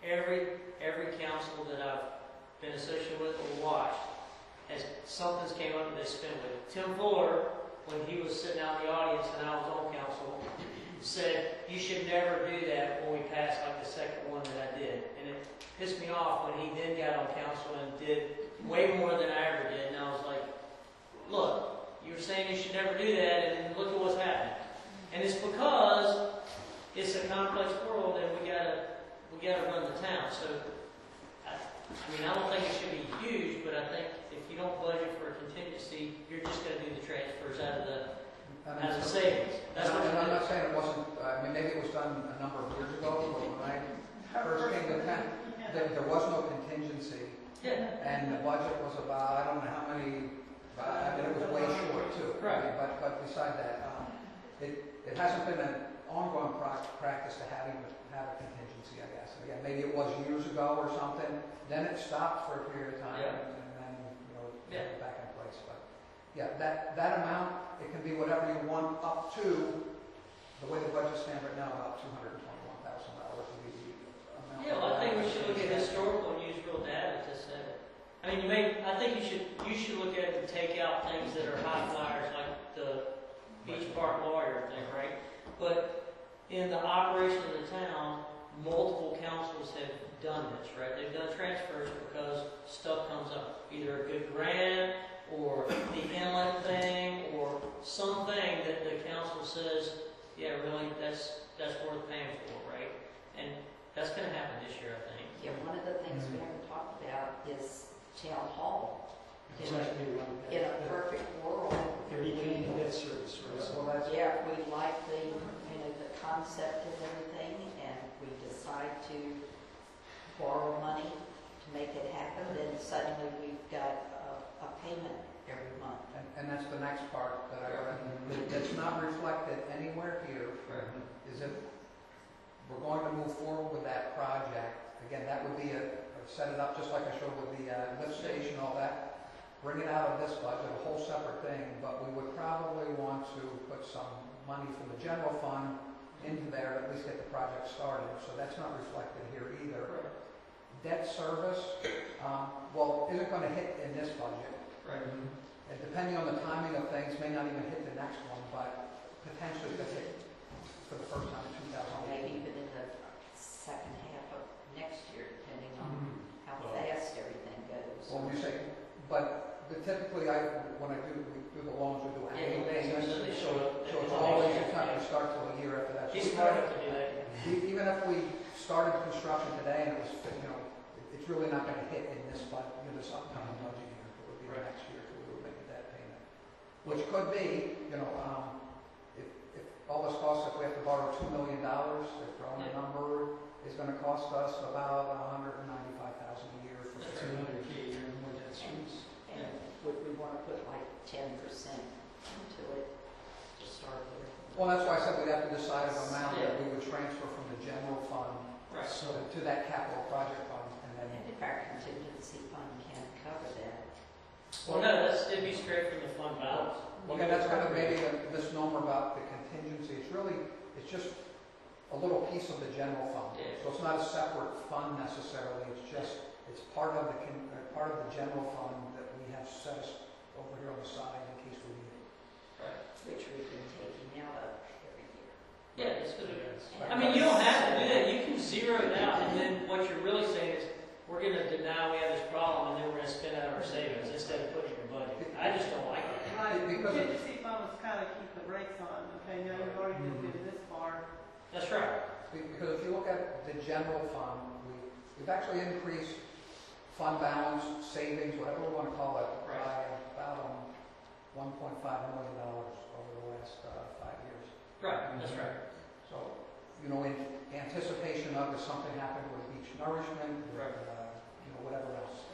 every council that I've been associated with or watched, has something's came up and they spent with it. Tim Fuller, when he was sitting out in the audience and I was on council, said, you should never do that when we passed like the second one that I did. And it pissed me off when he then got on council and did way more than I ever did. And I was like, look, you were saying you should never do that, and look at what's happening. And it's because it's a complex world and we gotta run the town. So I don't think it should be huge, but I think if you don't budget for a contingency, you're just going to do the transfers out of the savings. That's what I'm not saying it wasn't. Maybe it was done a number of years ago, but when I first came to town, there was no contingency, and the budget was about, I don't know how many. It was way short too. Right. But beside that, it hasn't been an ongoing practice to have a contingency, I guess. Again, maybe it was years ago or something. Then it stopped for a period of time, and then it's back in place. But yeah, that amount, it can be whatever you want up to the way the budget stands right now, about $221,000 would be the amount. Yeah, well, I think we should look at historical and use real data to set it. I think you should look at it and take out things that are high flyers like the Beach Park lawyer thing, right? But in the operation of the town, multiple councils have done this, right? They've done transfers because stuff comes up, either a good grant or the inlet thing or something that the council says, yeah, really, that's worth paying for, right? And that's going to happen this year, I think. Yeah, one of the things we haven't talked about is town hall. In a perfect world, They're paying debt service, right? yeah, we like the concept of everything, and we decide to borrow money to make it happen, then suddenly we've got a payment every month. And that's the next part that I read. That's not reflected anywhere here. Is if we're going to move forward with that project, again, that would be set it up just like I showed with the lift station, all that. Bring it out of this budget, a whole separate thing, but we would probably want to put some money from the general fund into there to at least get the project started. So that's not reflected here either. Debt service, isn't going to hit in this budget. Right. And depending on the timing of things, may not even hit the next one, but potentially could hit for the first time in 2018. Maybe even in the second half of next year, depending on how fast everything goes. Well, you say, but typically, when I do the loans, we do annual payments, so it's always it's not going to start till a year after that. He's smart enough to do that. Even if we started construction today and it was, it's really not going to hit in this budget, this upcoming budget year. It would be next year till we would make that payment, which could be, if all this costs, if we have to borrow $2 million, if throwing a number is going to cost us about $195,000 a year for $200K a year more debt service. And would we want to put like 10% into it to start with? Well, that's why I said we'd have to decide an amount that we would transfer from the general fund to that capital project fund. And if our contingency fund can't cover that. Well, no, it'd be straight from the fund balance. Okay, that's kind of maybe the misnomer about the contingency. It's just a little piece of the general fund. Yeah. So it's not a separate fund necessarily. It's part of the general fund that we have set over here on the side in case we need it. Right. Which we've been taking out of every year. Yeah, it's good. You don't have to do that. You can zero it out, and then what you're really saying is, we're going to deny we have this problem, and then we're going to spend out of our savings instead of putting it in your budget. I just don't like it. Right, Because contingency fund was kind of keep the brakes on, okay, now you've already moved it this far. That's right. Because if you look at the general fund, we've actually increased fund balance, savings, whatever we want to call it, by about $1.5 million over the last 5 years. Right, that's right. So, in anticipation of if something happened with beach nourishment, whatever else.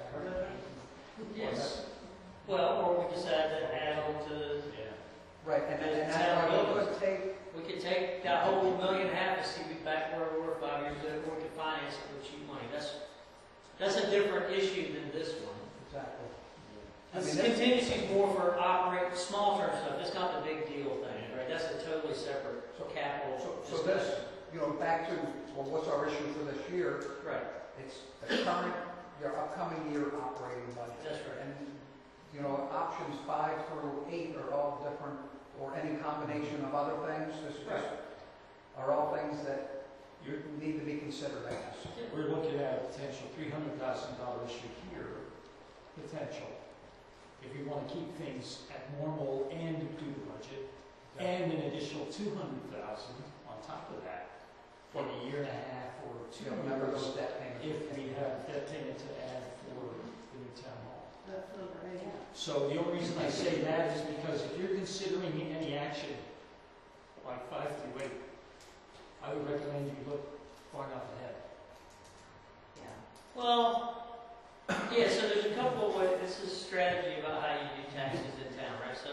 Yes. Well, or we decide to add on to. Right, and that's why we could take that whole $1.5 million and see back where we were 5 years ago, or we could finance it with cheap money. That's a different issue than this one. Exactly. This contingency is more for operating small term stuff. It's not the big deal thing, right? That's a totally separate capital. So back to, well, what's our issue for this year? Right, It's the current, your upcoming year operating budget. that's right. And, options 5 through 8 are all different, or any combination of other things. This is just, are all things that need to be considered, I guess. We're looking at a potential $300,000 issue here, potential. If we want to keep things at normal and do the budget, and an additional $200,000 on top of that for a year and a half or 2 You remember years, those debt payments? if we have debt payment to add for the new town hall. That's number 8. So the only reason I say that is because if you're considering any action, like 5 through 8, I would recommend you look far enough ahead. Yeah. Well, yeah, so there's a couple of ways, this is strategy about how you do taxes in town, right? So,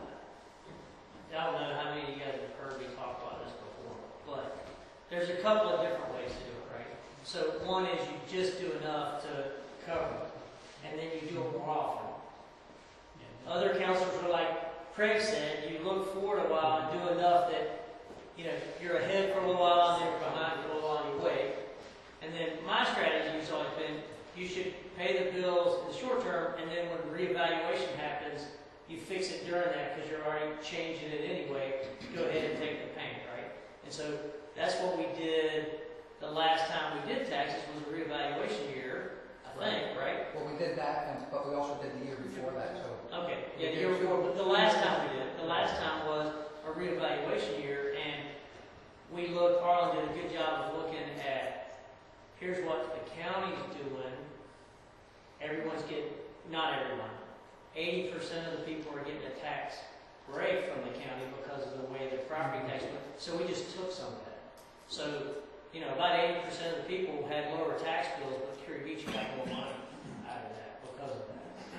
I don't know how many of you guys have heard me talk about this before, but there's a couple of different ways to do it, right? So one is you just do enough to cover it, and then you do it more often. Other councils are like Craig said, you look forward a while and do enough that, you're ahead for a little while, and then you're behind for a little while, and you wait. And then my strategy has always been, you should pay the bills in the short term, and then when reevaluation happens, you fix it during that because you're already changing it anyway. Go ahead and take the payment, right? And so that's what we did the last time we did taxes was a reevaluation year, I think, right? Well, we did that, but we also did the year before that, so. Okay, yeah, the year before, but the last time we did it, the last time was a reevaluation year, and Harlan did a good job of looking at, here's what the county's doing. Everyone's getting, not everyone, 80% of the people are getting a tax break from the county because of the way the property tax went. So we just took some of that. So, about 80% of the people had lower tax bills, but Curie Beach got more money out of that because of that.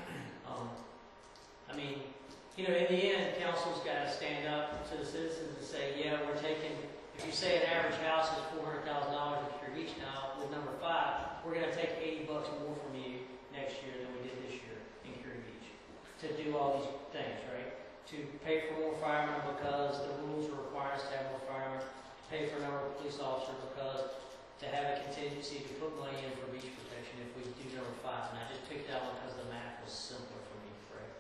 In the end, council's got to stand up to the citizens and say, yeah, we're taking, if you say an average house is $400,000 in Curie Beach now, with number 5, we're going to take $80 more from you next year than we did this year in Curie Beach to do all these things, right? To pay for more firemen because the rules require us to have more firemen, pay for a number of police officers because to have a contingency to put money in for beach protection if we do number 5. And I just picked that one because the math was simpler for me, right?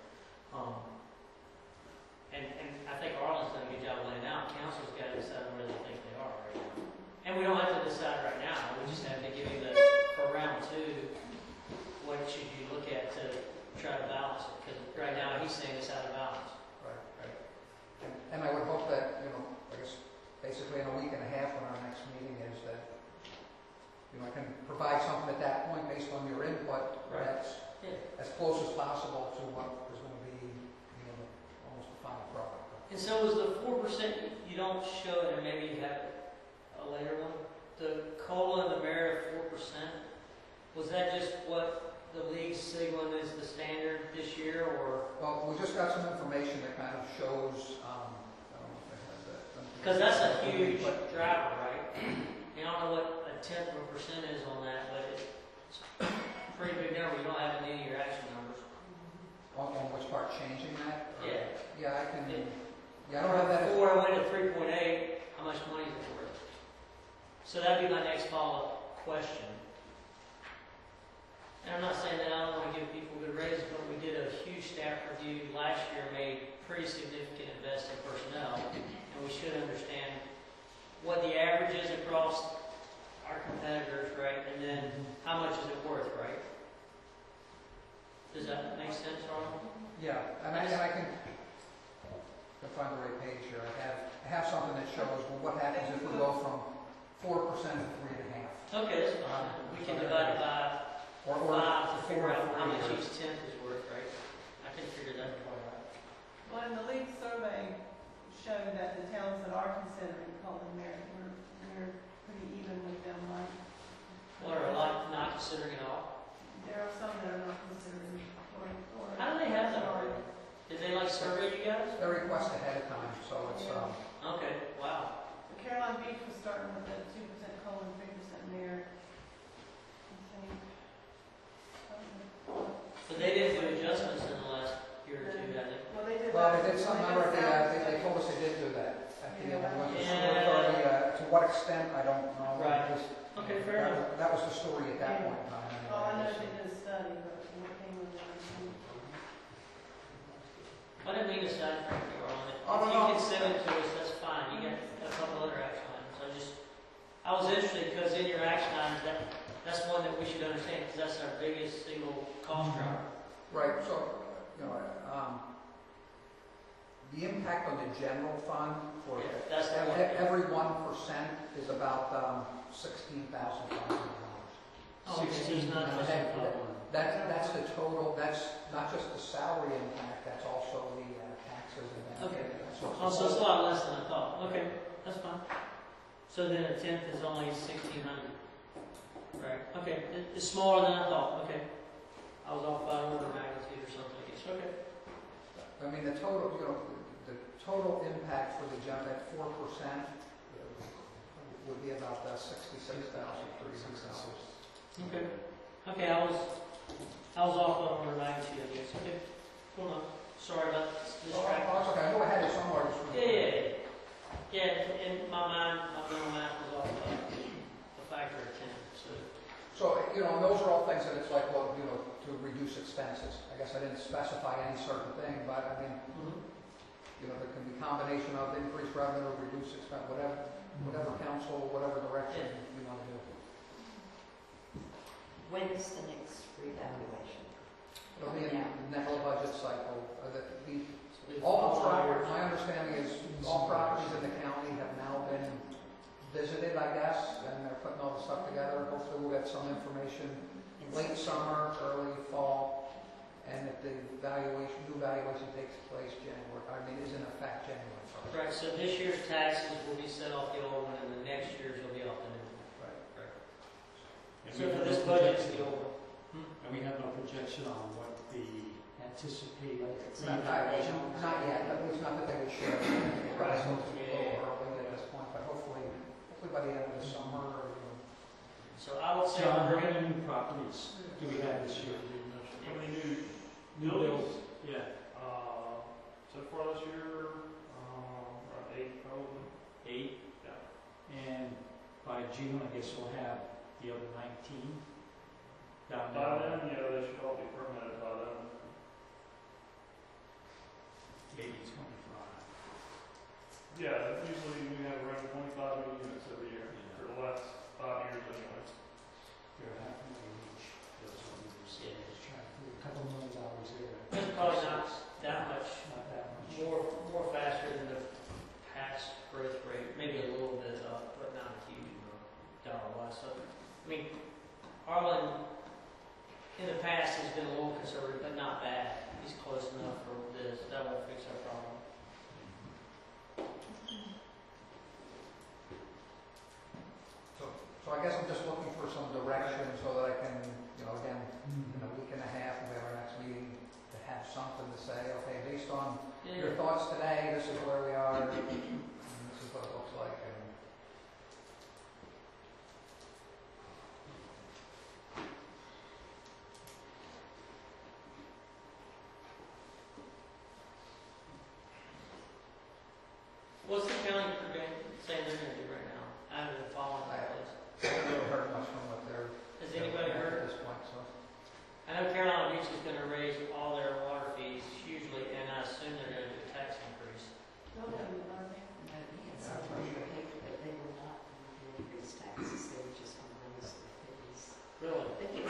And I think Arlen's done a good job of laying out. Council's got to decide where they think they are right now. And we don't have to decide right now. We just have to give you for round 2, what should you look at to try to balance it? Because right now he's saying it's out of balance. Right. And I would hope that, I guess, basically in a week and a half when our next meeting is that, I can provide something at that point based on your input that's as close as possible to what is going to be, almost the final product. And so is the 4%, you don't show it, and maybe you have a later one, the COLA and the merit of 4%, was that just what the league's signaling is the standard this year, or? Well, we just got some information that kind of shows, I don't know if I have that. Because that's a huge driver, right? I don't know what a 10th of a percent is on that, but it's a pretty big number. You don't have any of your action numbers. On which part, changing that? Or- Yeah. Yeah, I can, I don't have that. Before I went to 3.8, how much money is it worth? So that'd be my next follow-up question. And I'm not saying that I don't want to give people good raises, but we did a huge staff review last year, made pretty significant investment in personnel, and we should understand what the average is across our competitors, right? And then how much is it worth, right? Does that make sense, Arnold? Yeah, and I can find the right page here. I have something that shows what happens if we go from 4% to 3.5%. Okay, that's fine. We can divide it by Or 5 to figure out how much 4 each 10th is worth, right? I can figure that part out. Well, and the league survey showed that the towns that are considering COLA and merit, we're pretty even with them, right? Or a lot not considering at all. There are some that are not considering, or. How do they have that already? Did they survey you guys? They request ahead of time, so it's, Okay, wow. Caroline Beach was starting with a 2% COLA and 3% merit. I think. But they didn't do adjustments in the last year or 2, had they? Well, they did. well, they did something, remember, they told us they did do that. At the end, we went to sewer authority, extent, I don't know. Right. Just- Okay, fair enough. That was the story at that point in time. Oh, I know anyway. they did a study, but what came with it? I didn't mean to sidetrack you on it. Oh, If no, you no. can send it to us, that's fine. You got a couple other action items. I was interested because in your action items, that's one that we should understand because that's our biggest single cost driver. Right, so, you know, the impact on the general fund for Yeah, that's the one. every 1% is about $16,500. Oh, okay, so it's not just That- a one. That's the total, that's not just the salary impact, that's also the taxes and that. Okay. So Oh, so it's a lot less than I thought. Okay, that's fine. So then a tenth is only 1,600. Right. Okay, it's smaller than I thought. Okay. I was off by an order of magnitude or something, I guess. Okay. I mean, the total, you know, the total impact for the general, at 4%, would be about $66,300. Okay. Okay, I was off by an order of magnitude, I guess. Okay. Cool enough. Sorry about this Oh, distraction. that's okay, I know I had it somewhere. Yeah. Yeah, in my mind, my mental math was off by a factor of 10. So, you know, and those are all things that it's like, well, you know, to reduce expenses. I guess I didn't specify any certain thing, but I mean, you know, there can be combination of increased revenue, reduced expense, whatever council, whatever direction you want to do. When's the next revaluation? It'll be in Yeah. the next budget cycle. All properties, my understanding is all properties in the county have now been visited, I guess, and they're putting all the stuff together. Hopefully we'll get some information late summer, early fall, and if the new valuation takes place is in effect January 1st. Right, so this year's taxes will be set off the old one, and the next year's will be off the new one. Right. And So we for have this no budget, it's projection- the old one. And we have no projection on what the anticipated It's Not yet, at least not that they would share. Right. It's a little early at this point, but hopefully by the end of the summer, or, you know. So I would say John, how we're gonna, many new properties do we have this year? How many New builds? Yeah. so far this year, around 8 probably. 8? Yeah. And by June, I guess we'll have the other 19 down By there. then, yeah, they should all be permitted by then. 80, 25. Yeah, usually we have around 25 new units every year for the last 5 years anyway. They're half a million each. Those ones. Yeah. Just trying to put a couple $1 million there. it's probably not that much Not that much. more faster than the past growth rate, maybe a little bit up, but not a huge amount dollar-wise. So, I mean, Arlen, in the past, has been a little conservative, but not bad. He's close enough for this. That won't fix our problem. So I guess I'm just looking for some direction so that I can, you know, again, in a week and a half, when we have our next meeting, to have something to say, okay, based on your thoughts today, this is where we are, and this is what it looks like. And What's the county saying they're going to do right now? I haven't been following that place. I haven't really heard much from what they're. Has anybody heard? At this point, so. I know Carolina Beach is going to raise all their water fees hugely, and I assume they're going to do a tax increase. Don't have any money. No, he had something in the paper that they were not going to increase taxes, they were just going to raise the fees. Really? I think it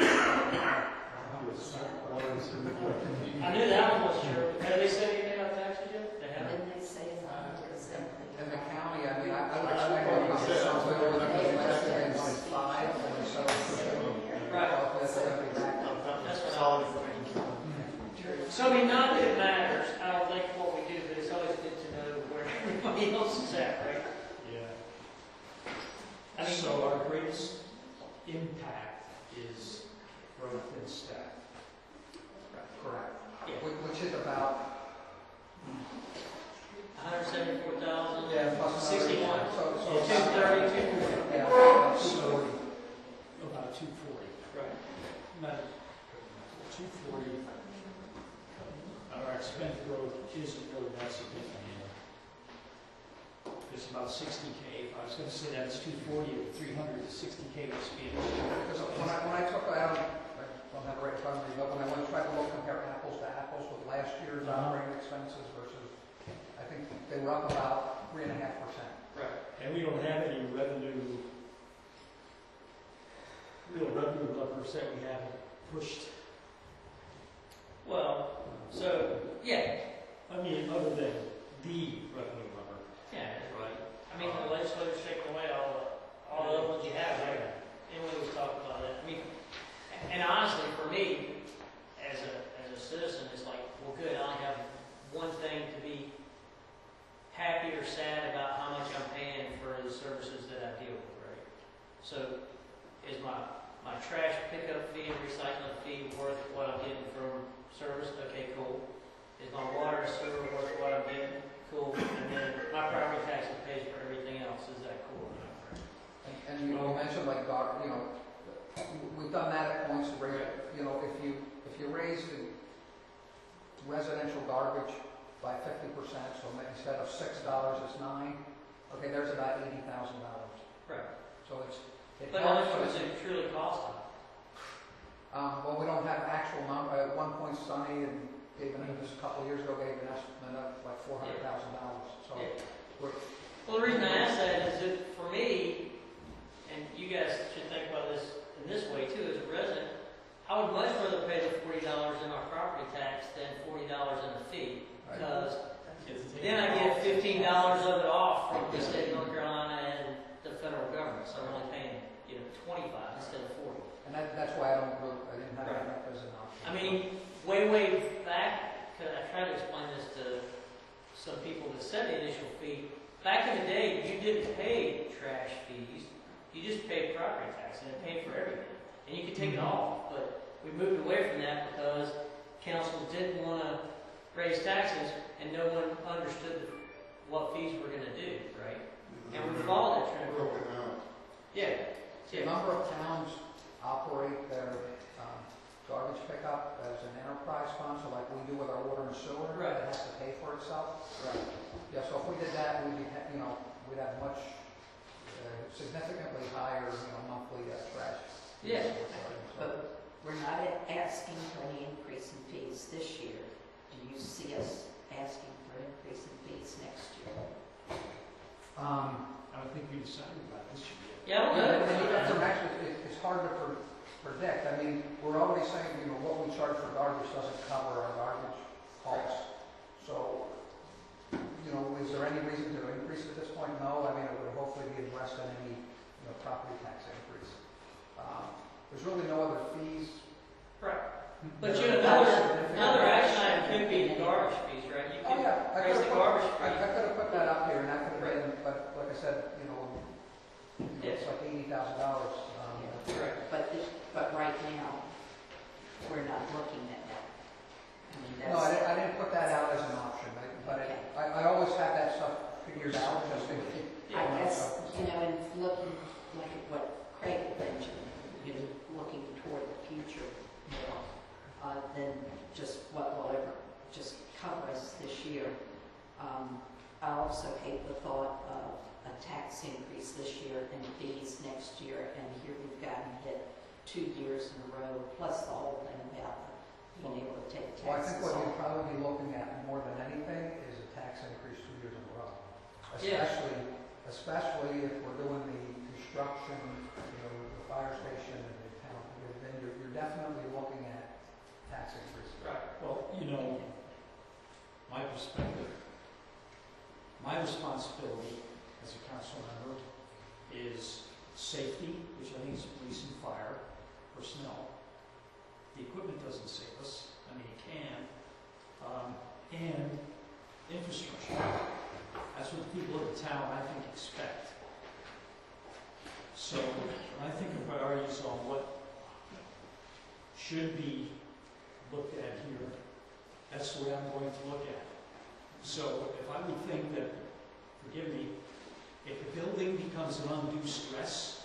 I knew that one was true. Have they said anything about taxes yet? They haven't. Didn't they say something? In the county, I mean, I would expect it to be something over the last year, it's like 5, and so it's for sure. Right. That's gonna be back. That's what I was thinking. So, I mean, not that it matters, I don't think what we do, but it's always good to know where everybody else is at, right? Yeah. I mean, So our greatest impact is growth in staff. Correct. Yeah. Which is about. 174,000. Yeah, plus another. 61. So. 230, 240. Yeah, about So 240. about 240. Right. Not 240. Our expense growth isn't really that significant. Because there's about 60K. If I was gonna say that it's 240 or 300, 60K was being. Because when I took, I don't have it right in front of me, but when I went to try to look, compare apples to apples with last year's operating expenses versus, I think they were up about 3.5%. Right. And we don't have any revenue, real revenue levers that we haven't pushed. Well, so, yeah, I mean, other than the revenue lever. yeah, that's right. I mean, the legislature's taking away all the other ones you have, right? Anyone was talking about that. I mean, and honestly, for me, as a citizen, it's like, well, good, I only have one thing to be happy or sad about how much I'm paying for the services that I deal with, right? So, is my trash pickup fee and recycling fee worth what I'm getting from service? Okay, cool. Is my water and sewer worth what I'm getting? Cool. And then my property tax pays for everything else. Is that cool? And you mentioned like, we've done that at points, where, you know, if you raise the residential garbage by 50%, so instead of $6, it's $9, okay, there's about $80,000. Right. So But how much does it truly cost them? well, we don't have actual number. At one point, Sunny and gave this a couple of years ago, gave an estimate of like $400,000. So Yeah. we're, Well, the reason I ask that is that for me, and you guys should think about this in this way too, as a resident, I would much rather pay the $40 in our property tax than $40 in the fee, because then I get $15 of it off from the state of North Carolina and the federal government, so I'm only paying, 25 instead of 40. and that's why I didn't have that up as an option. I mean, way back, because I tried to explain this to some people that set the initial fee. Back in the day, you didn't pay trash fees. You just paid property tax, and it paid for everything. And you could take it off, but we moved away from that because councils didn't want to raise taxes, and no one understood what fees were going to do, right? And we followed that trend. Yeah. A number of towns operate their garbage pickup as an enterprise fund, so like we do with our water and sewer. Right. It has to pay for itself. Right. Yeah, so if we did that, we'd have much significantly higher, monthly trash. Yeah. But we're not asking for any increase in fees this year. Do you see us asking for an increase in fees next year? I don't think we decided about this year yet. Yeah, Actually, it's hard to predict. I mean, we're already saying, what we charge for garbage doesn't cover our garbage costs. So, is there any reason to increase at this point? No. I mean, it would hopefully be addressed in any, property tax increase. There's really no other fees. right. But another action item could be the garbage fees, right? You Oh, could yeah. raise the garbage I fee. could have put that up here, and that could have been, but like I said, it's like $80,000. Correct. But right now, we're not looking at that. I mean, No, I didn't put that out as an option, Okay. I always have that stuff figured out just in case. I guess, and looking like at what Craig mentioned, looking toward the future more than just what will ever just cover us this year. I also hate the thought of a tax increase this year and fees next year, and here we've gotten hit 2 years in a row, plus the whole thing about being able to take Well, I taxes think what off. you'd probably be looking at more than anything is a tax increase 2 years in a row. Yeah. Especially if we're doing the construction, the fire station and the town, then you're definitely looking at tax increases. Right. Well, my perspective, my responsibility as a council member is safety, which I think is police and fire personnel. The equipment doesn't save us. I mean, it can. And infrastructure. That's what the people of the town, I think, expect. So when I think of priorities on what should be looked at here, that's the way I'm going to look at it. So if I would think that, forgive me, if the building becomes an undue stress,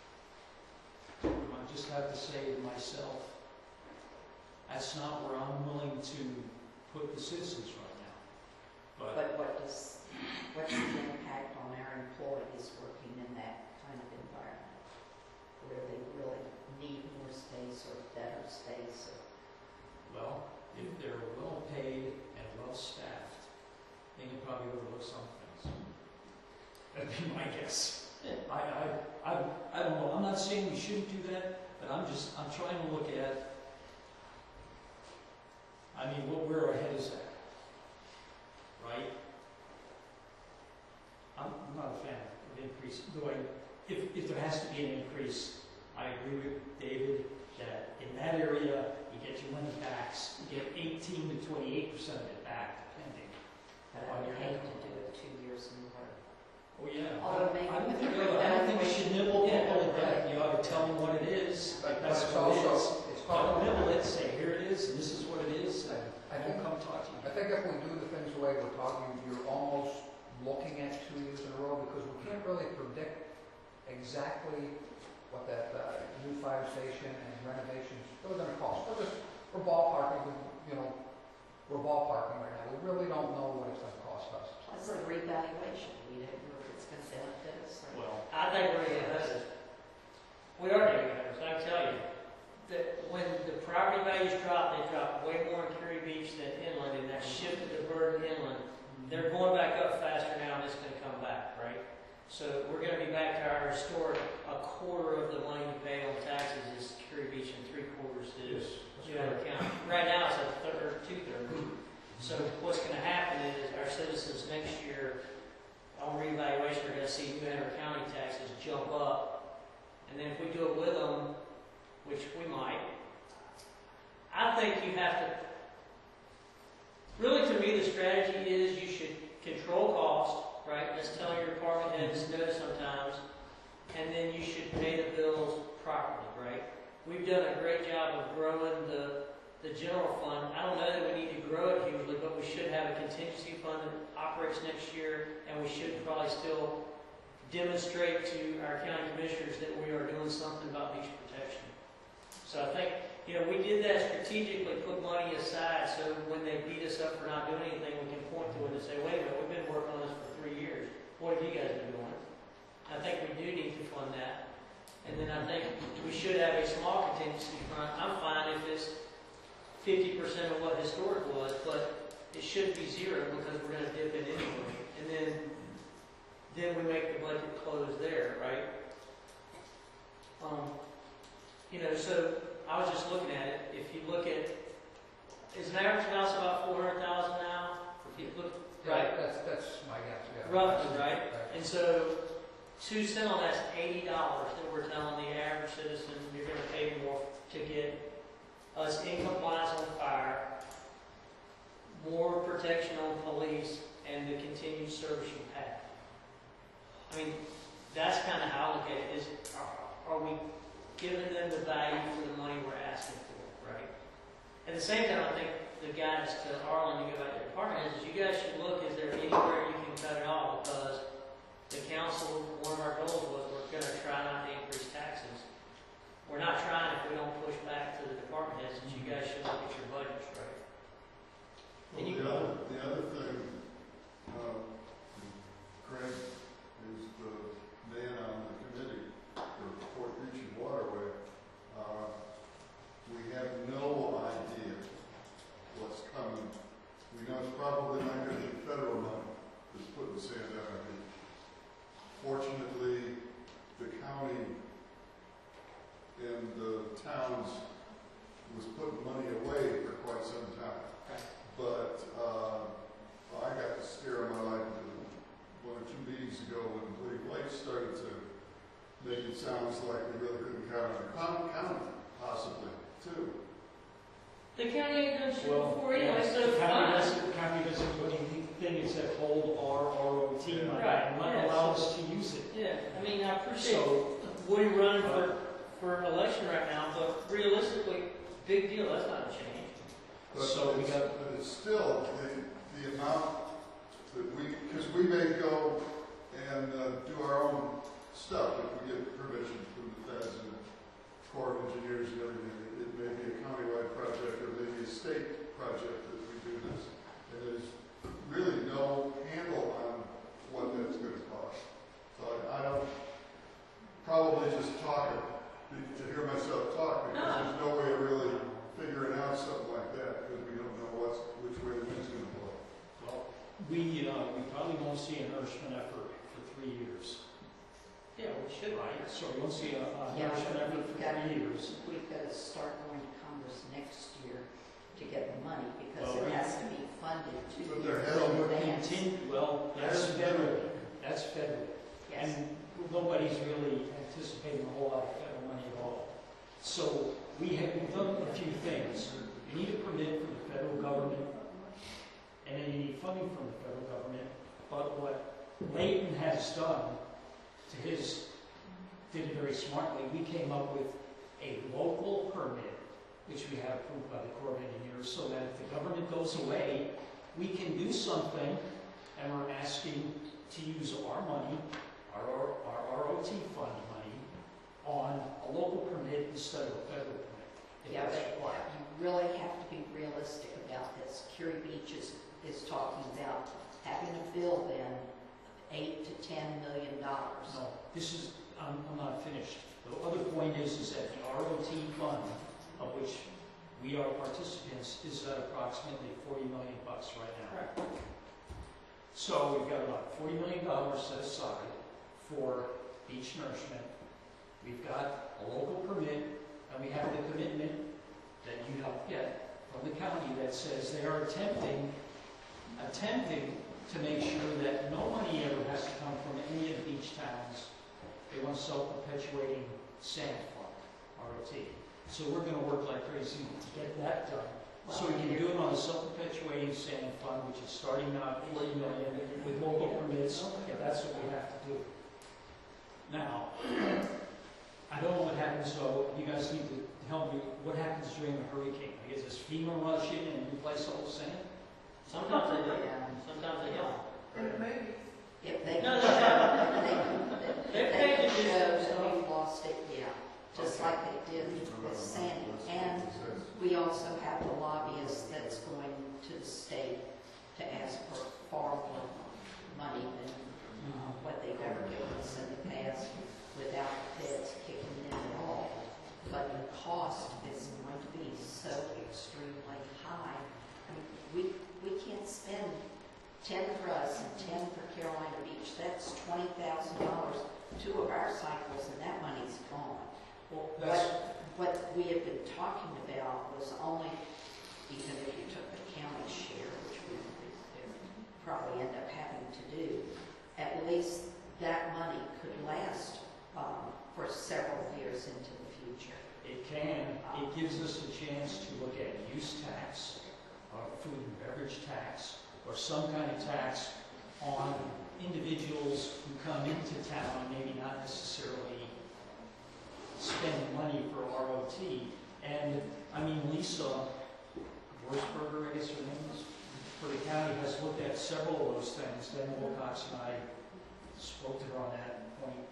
I just have to say to myself, that's not where I'm willing to put the citizens right now. But what does what's the impact on our employees working in that kind of environment? Where they really need more space or better space or Well, if they're well paid and well staffed, they can probably overlook some things. That'd be my guess. I don't know. I'm not saying we shouldn't do that, but I'm trying to look at, where our head is at, right? I'm not a fan of increase, though if there has to be an increase, I agree with David that in that area, you get your money back, you get 18 to 28% of it back, depending. but I would hate to do it 2 years in a row. Oh, yeah. Although maybe I don't with think, the I don't think we should nibble Yeah. at that. You ought to tell them what it is, like But that's it's what it is. also, it's Don't called, nibble it, say, here it is, and this is what it is, and I I think, won't come talk to you. I think if we do the things the way we're talking, you're almost looking at 2 years in a row, because we can't really predict exactly what that new fire station and renovations are gonna cost. We're ballparking, we're ballparking right now. We really don't know what it's gonna cost us. Plus the revaluation, we don't know if it's going to benefit us or Well, I think we're gonna get better. We are gonna get better, so I can tell you that when the property values drop, they drop way more in Curie Beach than inland, and that shifted the burden inland. They're going back up faster now, and it's gonna come back, right? So we're gonna be back to our historic, a quarter of the money we pay on taxes is Curie Beach and 3/4 is Newhart County. Right now, it's a third, 2/3. So what's gonna happen is our citizens next year on reevaluation are gonna see Newhart County taxes jump up. And then if we do it with them, which we might, I think you have to, really to me, the strategy is you should control cost, right? That's telling your department heads no sometimes. And then you should pay the bills properly, right? We've done a great job of growing the general fund. I don't know that we need to grow it hugely, but we should have a contingency fund that operates next year, and we should probably still demonstrate to our county commissioners that we are doing something about beach protection. So I think, we did that strategically, put money aside, so when they beat us up for not doing anything, we can point to it and say, wait a minute, we've been working on this for 3 years. What have you guys been doing? I think we do need to fund that. And then I think we should have a small contingency fund. I'm fine if it's 50% of what historic was, but it shouldn't be 0 because we're gonna dip in anyway. And then we make the budget close there, right? So I was just looking at it. If you look at, is an average house about 400,000 now? If you look, right? That's my guess, yeah. Roughly, right? And so 2 cents on that's $80 that we're telling the average citizen you're going to pay more to get us in compliance on fire, more protection on police, and the continued service you have. I mean, that's kind of how I look at it. Is are we giving them the value for the money we're asking for, right? At the same time, I think the guidance to Arlen, you go back to the department, is you guys should look, is there anywhere you can cut it off? Because the council, one of our goals was we're going to try not to increase taxes. We're not trying if we don't push back to the department heads that you guys should look at your budgets, right? Well, the other thing, Craig is the man on the committee for Fort Beach and Waterway. We have no idea what's coming. We know it's probably not going to be federal money that's putting sand on our beach. Fortunately, the county and the towns was putting money away for quite some time. Okay. But I got the scare of my life 1 or 2 meetings ago when Blake Lake started to make it sound like we really couldn't count on the county, possibly, too. The county ain't done shit Well, before anyway, so the county fine. doesn't do anything except hold our ROT money Right, and not yeah, allow so- us to use it. Yeah, I mean, I appreciate So, Woody running for election right now, but realistically, big deal, that's not a change. But So we it's, got- but it's still the amount that because we may go and do our own stuff if we get permission from the feds and the Corps of Engineers and everything. It may be a countywide project or maybe a state project that we do this. And there's really no handle on to hear myself talk, because there's no way of really figuring out something like that, because we don't know which way the wind's gonna blow. Well, we probably won't see a nourishment effort for 3 years. Yeah, we should, right? So we won't see a Yeah, nourishment but effort we've for got- 3 years. We've got to start going to Congress next year to get the money because Well, it we- has to be funded 2 But years they're in held with advance. Well, that's federal. That's federal. Yes. And nobody's really anticipating a whole lot of federal money at all. So we've done a few things. You need a permit from the federal government, and then you need funding from the federal government. But what Layton has done, did it very smartly. We came up with a local permit, which we have approved by the Corps of Engineers, so that if the government goes away, we can do something, and we're asking to use our money, our ROT fund money, on a local permit instead of a federal permit. if Yeah, that's but required. you really have to be realistic about this. Curie Beach is talking about having a bill then of $8 to $10 million. No, this is, I'm not finished. The other point is that the ROT fund, of which we are participants, is at approximately $40 million right now. So we've got about $40 million set aside for beach nourishment. We've got a local permit, and we have the commitment that you helped get from the county that says they are attempting to make sure that no money ever has to come from any of the beach towns. They want self-perpetuating sand fund, ROT. So we're going to work like crazy to get that done. So we can do it on a self-perpetuating sand fund, which is starting out at $40 million with local permits, if that's what we have to do. Now, I don't know what happens, so you guys need to help me. What happens during a hurricane? I guess does FEMA rush in and replace all the sand? Sometimes they do, Yeah. sometimes they don't. In the movies. If they No, can no, show, They're if they paid can to do show some that stuff. we've lost it, yeah, just like they did with Sandy. And we also have the lobbyist that's going to the state to ask for far more money than what they've ever given us in the past without the feds kicking in at all. But the cost is going to be so extremely high. I mean, we can't spend 10 for us and 10 for Carolina Beach. That's $20,000, 2 of our cycles, and that money's gone. Well, that's, What we have been talking about was only, even if you took the county share, which we would probably end up having to do, at least that money could last for several years into the future. it can. It gives us a chance to look at use tax, or food and beverage tax, or some kind of tax on individuals who come into town, maybe not necessarily spending money for ROT. And, I mean, Lisa Wurzberger, I guess her name is, for the county, has looked at several of those things. Dan Wilcox and I spoke to her on that point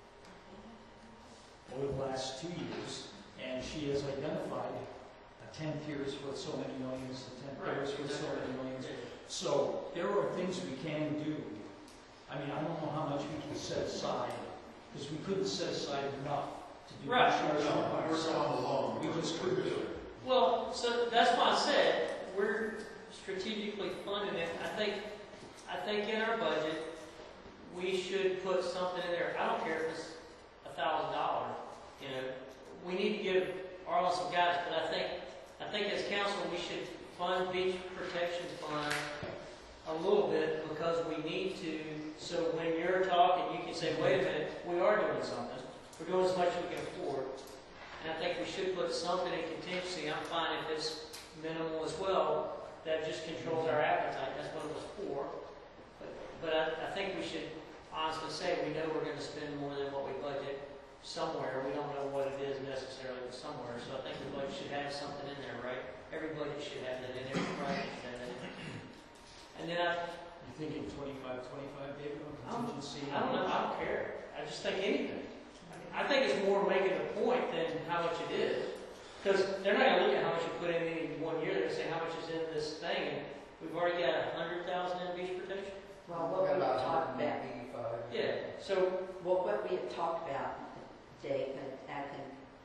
over the last 2 years, and she has identified a 10th year is worth so many millions, a 10th year is worth so many millions. So there are things we can do. I mean, I don't know how much we can set aside, because we couldn't set aside enough to do Right. We're going along. We just couldn't do it. Well, so that's why I said, we're strategically funding it. I think in our budget, we should put something in there. I don't care if it's $1,000, you know. We need to give Arlen some guidance, but I think as council, we should fund beach protection fund a little bit, because we need to, so when you're talking, you can say, wait a minute, we are doing something. We're doing as much as we can afford. And I think we should put something in contingency. I'm fine if it's minimal as well. That just controls our appetite. That's what it was for. But I think we should honestly say we know we're going to spend more than what we budget somewhere. We don't know what it is necessarily, but somewhere. So I think the budget should have something in there, right? Every budget should have that in. Every project should have that in. And then You thinking 25, David, on contingency? I don't know. I don't care. I just think anything. I think it's more making a point than how much it is. Because they're not going to look at how much you put in any 1 year. They're going to say how much is in this thing. And we've already got 100,000 in beach protection. Well, what we had talked about, 185. Yeah. So what we had talked about, Dave, and I can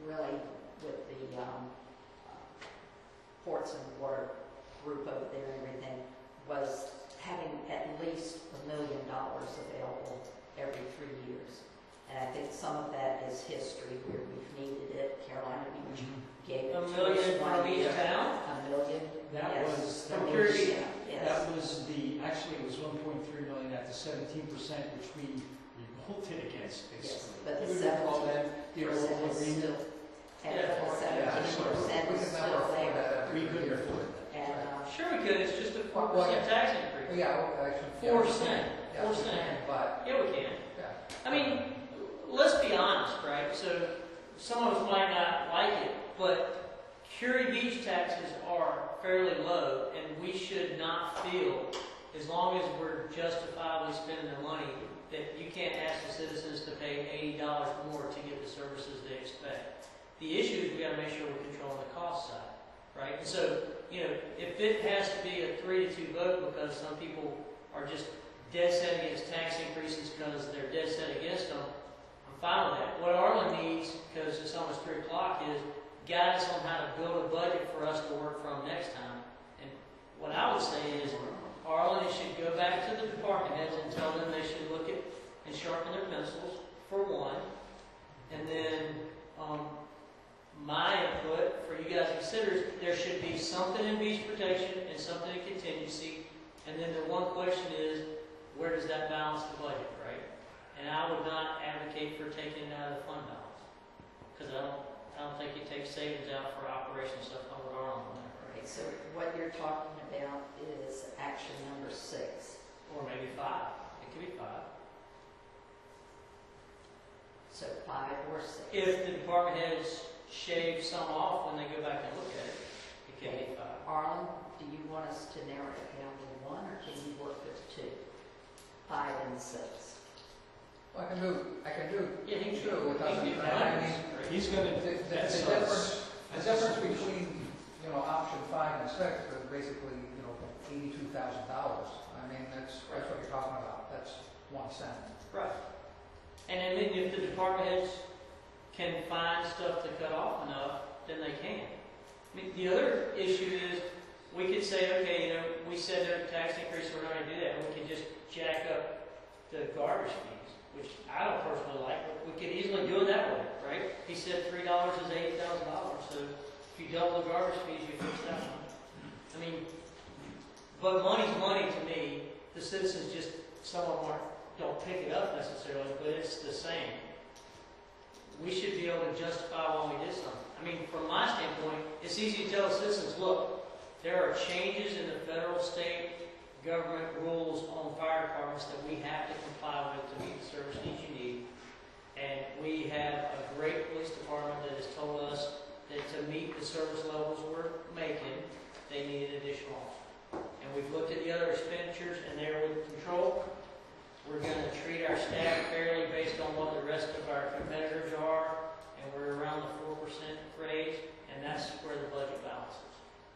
ports and water group over there and everything, was having at least $1 million available every 3 years. And I think some of that is history where we've needed it. Carolina Beach gave it to $1 us million one from each year. town? $1 million. That Yes. was, From Curie. Yeah, yes. that was actually it was 1.3 million at the 17%, which we revolted against, Yes, basically. but the You would recall that, the 17% oral is agreement. still, and Yeah. the Yeah, 17% we is can still never afford there. that every We couldn't year. afford And, Sure we could, it's just a Well, 4% tax Well, increase. yeah, well, actually. 4%, Yeah, we 4%. can, but, Yeah, we can. yeah. I mean, let's be honest, right? So some of us might not like it, but Curie Beach taxes are fairly low, and we should not feel, as long as we're justifiably spending the money, that you can't ask the citizens to pay $80 more to get the services they expect. The issue is we got to make sure we're controlling the cost side, right? And so, you know, if it has to be a 3-2 vote because some people are just dead set against tax increases because they're dead set against them, I'm fine with that. What Arlen needs, because it's almost 3 o'clock, is guidance on how to build a budget for us to work from next time. And what I would say is, Arlen should go back to the department heads and tell them they should look at and sharpen their pencils, for one. And then, my input for you guys to consider is there should be something in beach protection and something in contingency. And then the one question is, where does that balance the budget, right? And I would not advocate for taking it out of the fund balance, because I don't think it takes savings out for operation stuff on our own, okay, right? so what you're talking about is action number 6. Or maybe 5. It could be 5. So 5 or 6. If the department heads shave some off when they go back and look at it, it could be 5. Arlen, do you want us to narrow it down to 1, or can you work with 2? 5 and 6. Well, I can do Yeah, he can two. do It doesn't, it. I mean, He's gonna, the that's difference, the difference between, you know, option 5 and 6 is basically, you know, $82,000. I mean, that's what you're talking about. That's 1 cent. Right. And then if the department heads can find stuff to cut off enough, then they can. I mean, the other issue is, we could say, okay, you know, we said there's a tax increase, we're not going to do that, and we could just jack up the garbage fees, which I don't personally like, but we could easily do it that way, right? He said $3 is $80,000, so if you double the garbage fees, you fix that one. I mean, but money's money to me. The citizens just, some of them don't pick it up necessarily, but it's the same. We should be able to justify when we did something. I mean, from my standpoint, it's easy to tell citizens, look, there are changes in the federal, state, government rules on fire departments that we have to comply with to meet the service needs you need. And we have a great police department that has told us that to meet the service levels we're making, they need an additional officer. And we've looked at the other expenditures and they're with control. We're going to treat our staff fairly based on what the rest of our competitors are, and we're around the 4% grade, and that's where the budget balance is.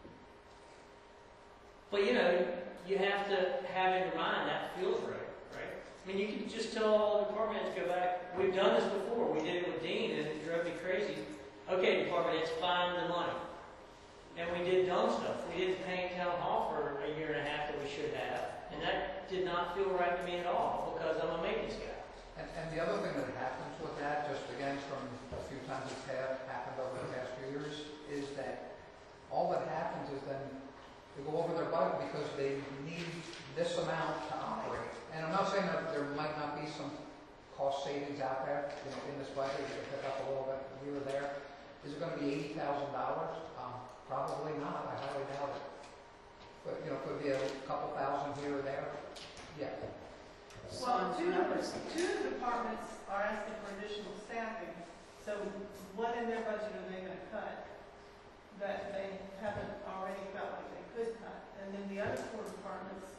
But you know, you have to have in your mind that feels right, right? I mean, you can just tell all the department heads to go back. We've done this before. We did it with Dean, and it drove me crazy. Okay, department heads, find the money. And we did dumb stuff. We didn't paint town hall for a year and a half that we should have. And that did not feel right to me at all, because I'm a maintenance guy. And the other thing that happens with that, just again from a few times it's happened over the past few years, is that all that happens is then they go over their budget because they need this amount to operate. And I'm not saying that there might not be some cost savings out there, you know, in this budget, you can pick up a little bit here or there. Is it going to be $80,000? Probably not. I highly doubt it. But, you know, could be a couple thousand here or there. Yeah. Well, two of the departments are asking for additional staffing, so what in their budget are they gonna cut that they haven't already felt like they could cut? And then the other 4 departments,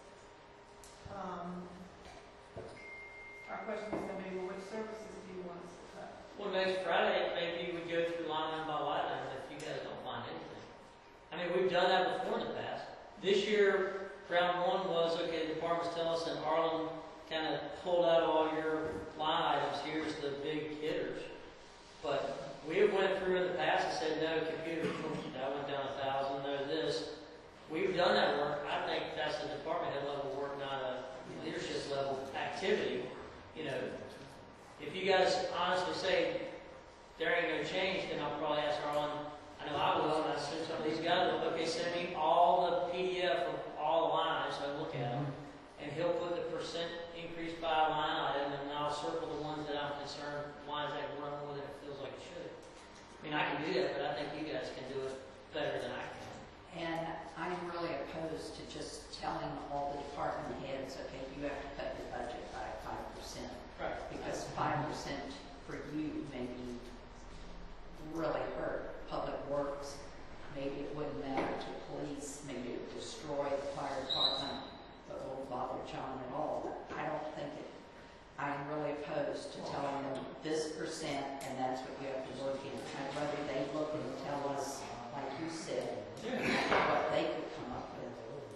our question is gonna be, well, which services do you want us to cut? Well, next Friday, maybe we go through line item by line item if you guys don't find anything. I mean, we've done that before in the past. This year, round 1 was, okay, the departments tell us, and Arlen kind of pulled out all your line items. Here's the big hitters. But We have went through in the past and said, no, computer, that went down 1,000, no this. We've done that work. I think that's a department head level work, not a leadership level activity. You know, if you guys honestly say there ain't no change, then I'll probably ask Arlen. I know I will, and I assume some of these guys will, okay, send me all the PDF of all the lines so I look at them. And he'll put the percent increase by line item, and I'll circle the ones that I'm concerned, lines that run more than it feels like it should. I mean, I can do that, but I think you guys can do it better than I can. And I'm really opposed to just telling all the department heads, okay, you have to cut your budget by 5%. Right. Because 5% for you may be really hurt public works. Maybe it wouldn't matter to police, maybe it would destroy the fire department, but won't bother John at all. I don't think it, I'm really opposed to telling them this percent and that's what you have to work in. I'd rather they look and tell us, like you said, what they could come up with.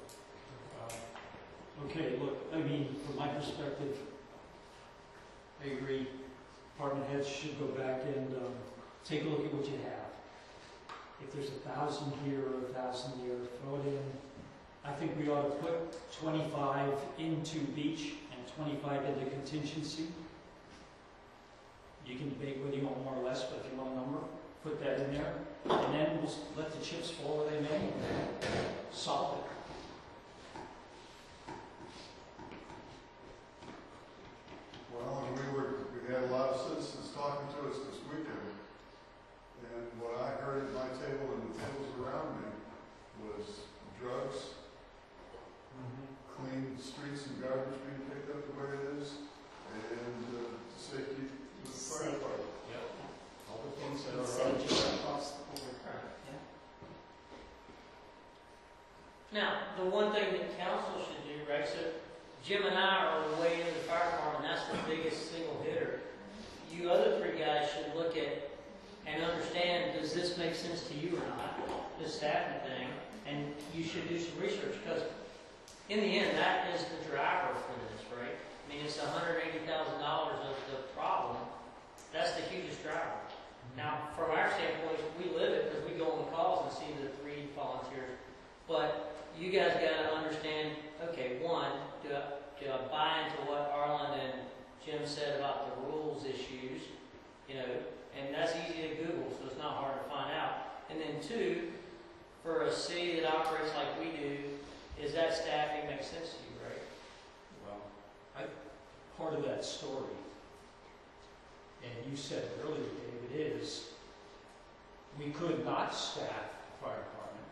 Okay, look, I mean, from my perspective, I agree. Department heads should go back and take a look at what you have. If there's 1,000 here or 1,000 there, throw it in. I think we ought to put 25 into beach and 25 into contingency. You can debate whether you want more or less, but if you want a number, put that in there. And then we'll let the chips fall where they may. Solve it. Well, and we had a lot of citizens talking to us this weekend, and what I heard at my table and the tables around me was drugs, clean streets and garbage being picked up the way it is, and safety of the fire department. Yep. All the things that are Safety across the board. Yeah. Now, the one thing that council should do, right, so Jim and I are way into the fire department, that's the biggest single hitter. You other three guys should look at and understand, does this make sense to you or not, this staffing thing, and you should do some research, because in the end, that is the driver for this, right? I mean, it's $180,000 of the problem. That's the hugest driver. Now, from our standpoint, we live it because we go on the calls and see the 3 volunteers. But you guys got to understand, okay, one, do I buy into what Arlen and Jim said about the rules issues, you know, and that's easy to Google, so it's not hard to find out. And then 2, for a city that operates like we do, is that staffing make sense to you, right? Well, part of that story, and you said it earlier, David, is we could not staff the fire department.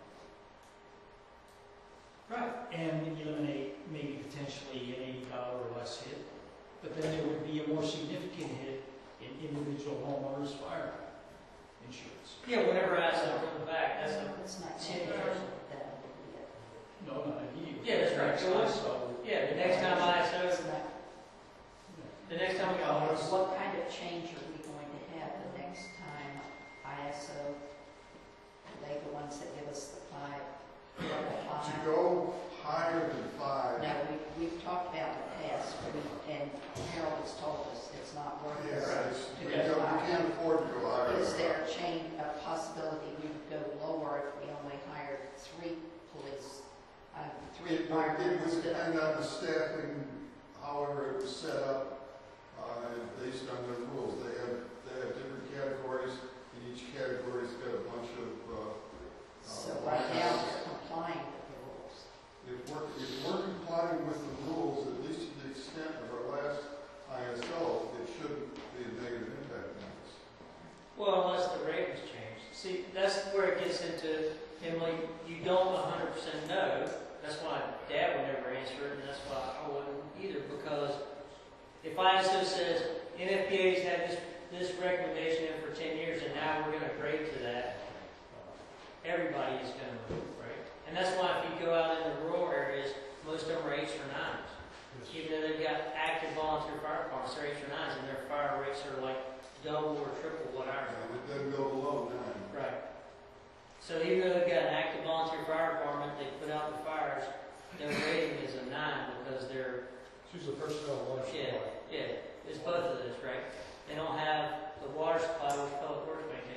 Right. And eliminate maybe potentially an $80 or less hit, but then there would be a more significant hit in individual homeowners' fire insurance. Yeah, whenever I said from the back, that's a It's not 10 10 years. that would be it. No, not immediately. Yeah, that's right. So, Yeah, the next time It's ISO, not- the next time we got one. What kind of change are we going to have the next time ISO, are they the ones that give us the 5? To go higher than 5. No, we've talked about in the past, and Harold has told us it's not worth it. We can't afford to go higher. Is there a possibility we would go lower if we only hired 3 police, 3 It firemen would instead depend of? on the staffing, however it was set up, based on their rules. They have different categories, and each category's got a bunch of, So right now, they're complying with the rules. if we're complying with the rules, at least to the extent of our last ISO, it shouldn't be a negative impact on us. Well, unless the rate was changed. See, that's where it gets into, Emily, you don't 100% know. That's why Dad would never answer it, and that's why I wouldn't either, because if ISO says NFPA's had this recommendation in for 10 years, and now we're going to grade to that, everybody is going to move, right? And that's why if you go out in the rural areas, most of them are 8s or 9s. Even though they've got active volunteer fire departments, they're 8s or 9s, and their fire rates are like double or triple what ours are. It doesn't go below 9. Right. So even though they've got an active volunteer fire department, they put out the fires, their rating is a 9 because they're, Choose the personnel water yeah, it's both of those, right? They don't have the water supply, which Public Works maintains.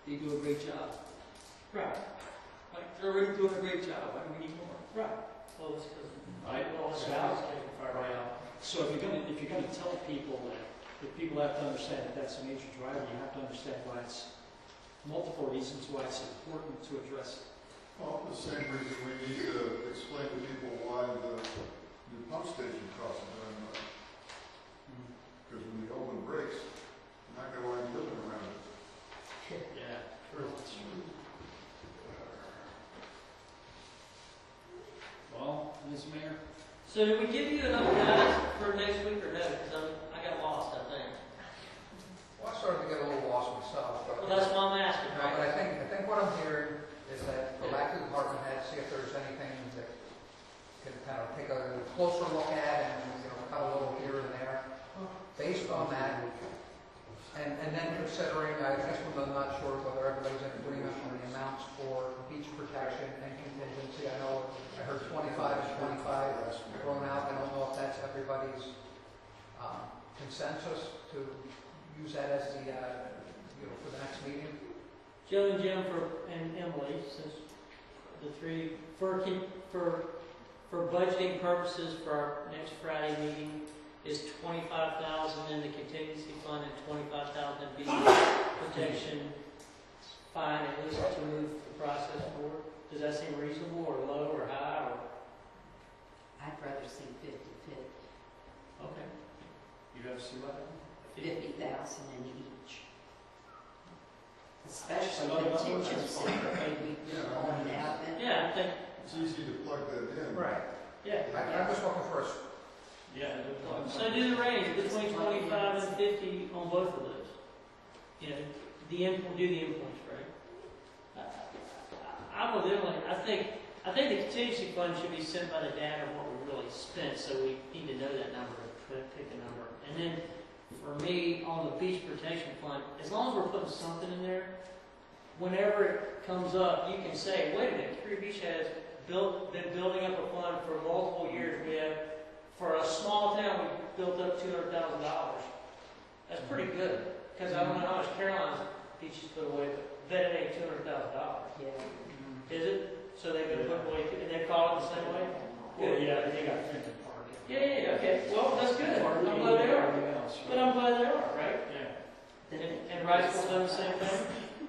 They do a great job. Right, Like, they're already doing a great job, why do we need more? right. Well, it's because, Right. well, it's taking fire right now. So if you're gonna tell people that, if people have to understand that that's a major driver, you have to understand why it's, multiple reasons why it's important to address it. Well, the same reason we need to explain to people why the new pump station costs very much. Because when the old one breaks, you're not gonna want to living around it. Yeah, true. That's true. Well, Ms. Mayor? So did we give you enough guys for next week or no? Because I got lost, I think. Well, I started to get a little lost myself, but. Well, that's why I'm asking, No, but right? I think what I'm hearing is that go back to the department head, see if there's anything that can kind of take a closer look at and, cut a little here and there. Based on that, and then considering, I guess I'm not sure whether everybody's in agreement on the amounts for beach protection and contingency. I know I heard 25 and 25 thrown out. I don't know if that's everybody's consensus to use that as the, for the next meeting. Joe and Jim and Emily, since the three, for budgeting purposes for our next Friday meeting, is 25,000 in the contingency fund and 25,000 in beach protection. Fine, at least to move the process forward. Does that seem reasonable or low or high or? I'd rather see 50/50, Okay. You have to see what? 50,000 in each. That's Especially a lot of numbers. contingency, maybe pulling out. Yeah, I think, It's easy to plug that in. yeah. I'm just looking for a Yeah. So do the range between 25 and 50 on both of those. Do the endpoints, right? I'm with Emily. I think the contingency fund should be sent by the data of what we really spent, so we need to know that number and pick a number. And then for me, on the beach protection fund, as long as we're putting something in there, whenever it comes up, you can say, wait a minute, Curie Beach has been building up a fund for multiple years. We have, for a small town, we built up $200,000. That's pretty good, because I don't know how much Caroline's beaches put away, but bet it ain't $200,000. Yeah. Is it? So they've been putting away, and they call it the same way? Well, yeah, they got Fenton Park. Yeah, okay. Well, that's good. I'm glad they are. Everything else, But right? I'm glad they are, right? Yeah. And Riceville's done the same thing?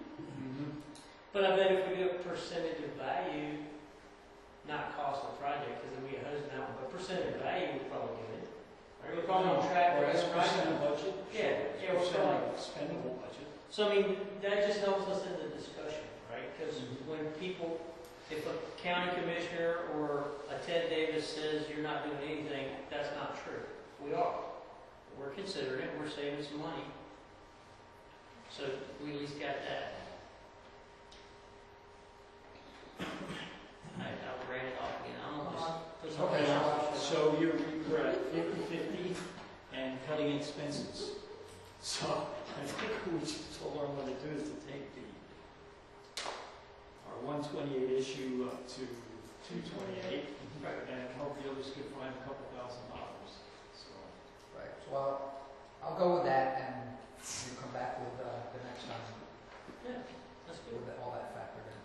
But I bet if we do a percentage of value, not cost of the project, because then we get hosed now, but percentage of value, we'll probably do it. Right? We're probably on track Well, for that's this percent right of budget. Yeah, we're Percent of spendable budget. So, I mean, that just helps us in the discussion, right? Because when people, if a county commissioner or a Ted Davis says you're not doing anything, that's not true. We are. We're considering it, we're saving some money. So we at least got that. I ran it off again. I'm gonna just put something Okay, else. So we're at 50/50 and cutting expenses. So I think we just told our what to do is to take our 128 issue up to 228, and hope the others could find a couple $1,000. So. Right, so I'll go with that, and you come back with the next time Yeah, that's good. with all that factored in.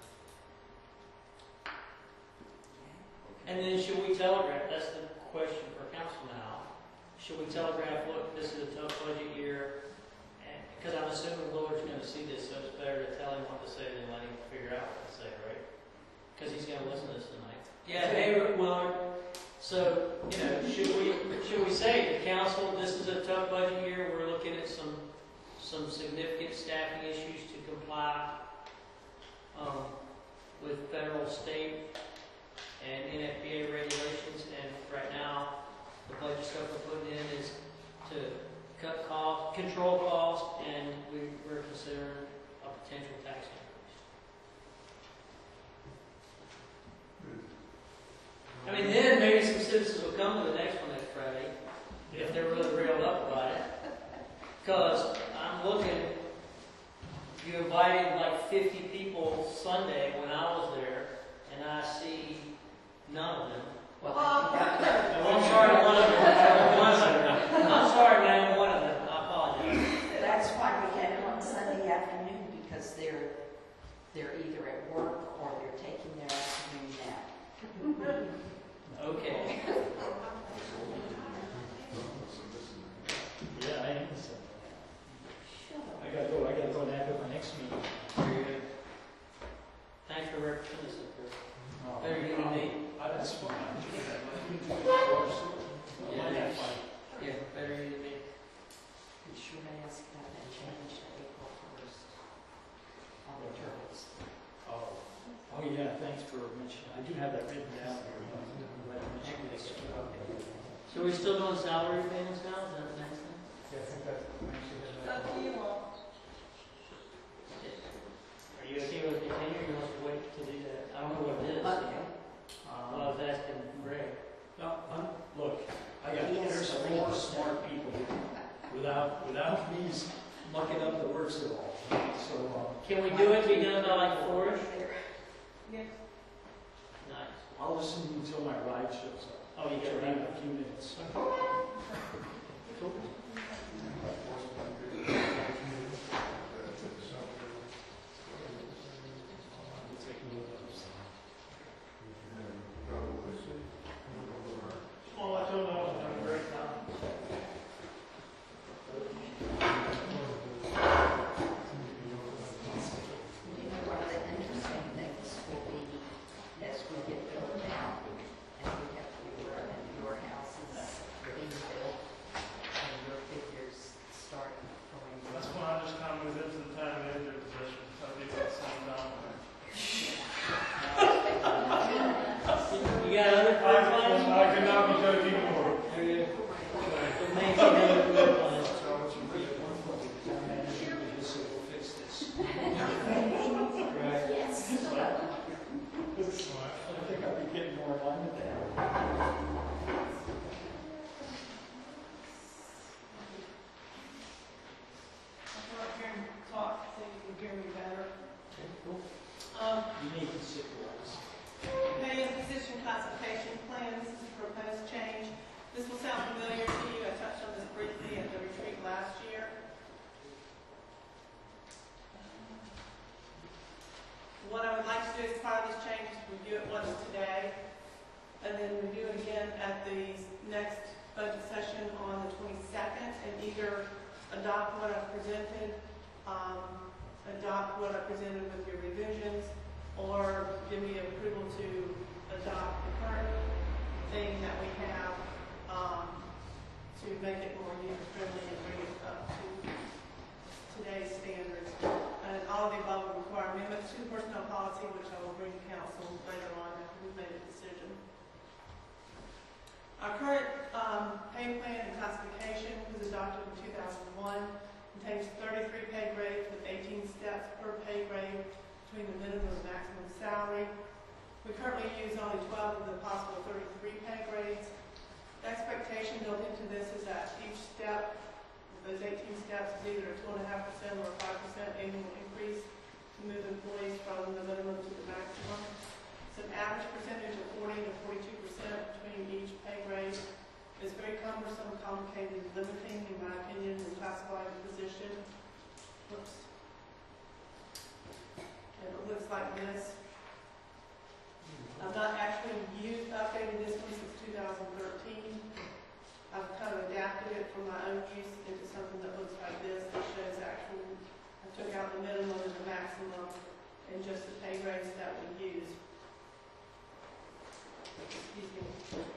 And then should we telegraph, that's the question for council now, should we telegraph, look, this is a tough budget year, because I'm assuming Lord's going to see this, so it's better to tell him what to say than let him figure out what to say, right? Because he's going to listen to this tonight. Yeah, hey, Willard, so, should we say to council, this is a tough budget year, we're looking at some significant staffing issues to comply with federal, state, and NFPA regulations, and right now, the budget stuff we're putting in is to cut costs, control costs, and we're considering a potential tax increase. I mean, then maybe some citizens will come to the next one next Friday, if they're really reeled up about it. Because I'm looking, you invited like 50 people Sunday when I was there, and I see none of them. I'm sorry, one of them. I'm sorry, man, one of them. I apologize. That's why we had it on Sunday afternoon, because they're taking their afternoon nap. Okay. Yeah, I am. So. Shut up. I gotta go nap at my next meeting. Very good. Thanks for representing us, Chris. Better you than me. That's fine. Yeah, yeah, better you than me. We should ask about that change to April 1st on the turtles. Oh yeah, thanks for mentioning. I do have that written down here. I'm glad you mentioned this. So we're still doing salary payments now, is that the next thing? Yeah, I think that makes it. Up to you all. Are you okay with continuing, or you want to wait to do that? I don't know what it is. Well, I was asking Greg. No, look, I got, Yes, there's please. 4 smart people here without me mucking up the works at all. So, Can we do it, be done by like 4-ish? Yes. Nice. I'll listen until my ride shows up. Oh, you got So I it. have a few minutes. We'll take a look at those. Well, I told them I was doing a great time. You know, one of the interesting things will be as we get built out, and we have to be aware that your house is being built, and your figures start going. That's when I just kind of moved into the town manager position, so I'd be about the same time. You got other career plans? I could not be joking anymore. There you go. But maintain other career plans. I think I'll be getting more in line with that. I'm not hearing you talk, so you can hear me better. Okay, cool. You need to sit close. Pay and position classification plan, this is a proposed change. This will sound familiar to you, I touched on this briefly at the retreat last year. What I would like to do as part of this change is review it once today, and then review it again at the next budget session on the 22nd, and either adopt what I've presented, with your revisions, or give me approval to adopt the current thing that we have, to make it more user-friendly and bring it up to today's standards. And all of the above will require amendments to the personnel policy, which I will bring to council later on after we've made a decision. Our current pay plan and classification was adopted in 2001, contains 33 pay grades with 18 steps per pay grade between the minimum and maximum salary. We currently use only 12 of the possible 33 pay grades. The expectation built into this is that each step, those 18 steps, is either a 2.5% or a 5% annual increase to move employees from the minimum to the maximum. It's an average percentage of 40 to 42% between each pay grade. It's very cumbersome, complicated, limiting, in my opinion, to classify the position. Whoops. And it looks like this. I've not actually updated this one since 2013. I've kind of adapted it for my own use into something that looks like this, that shows actual, I took out the minimum and the maximum, and just the pay grades that we use. Excuse me.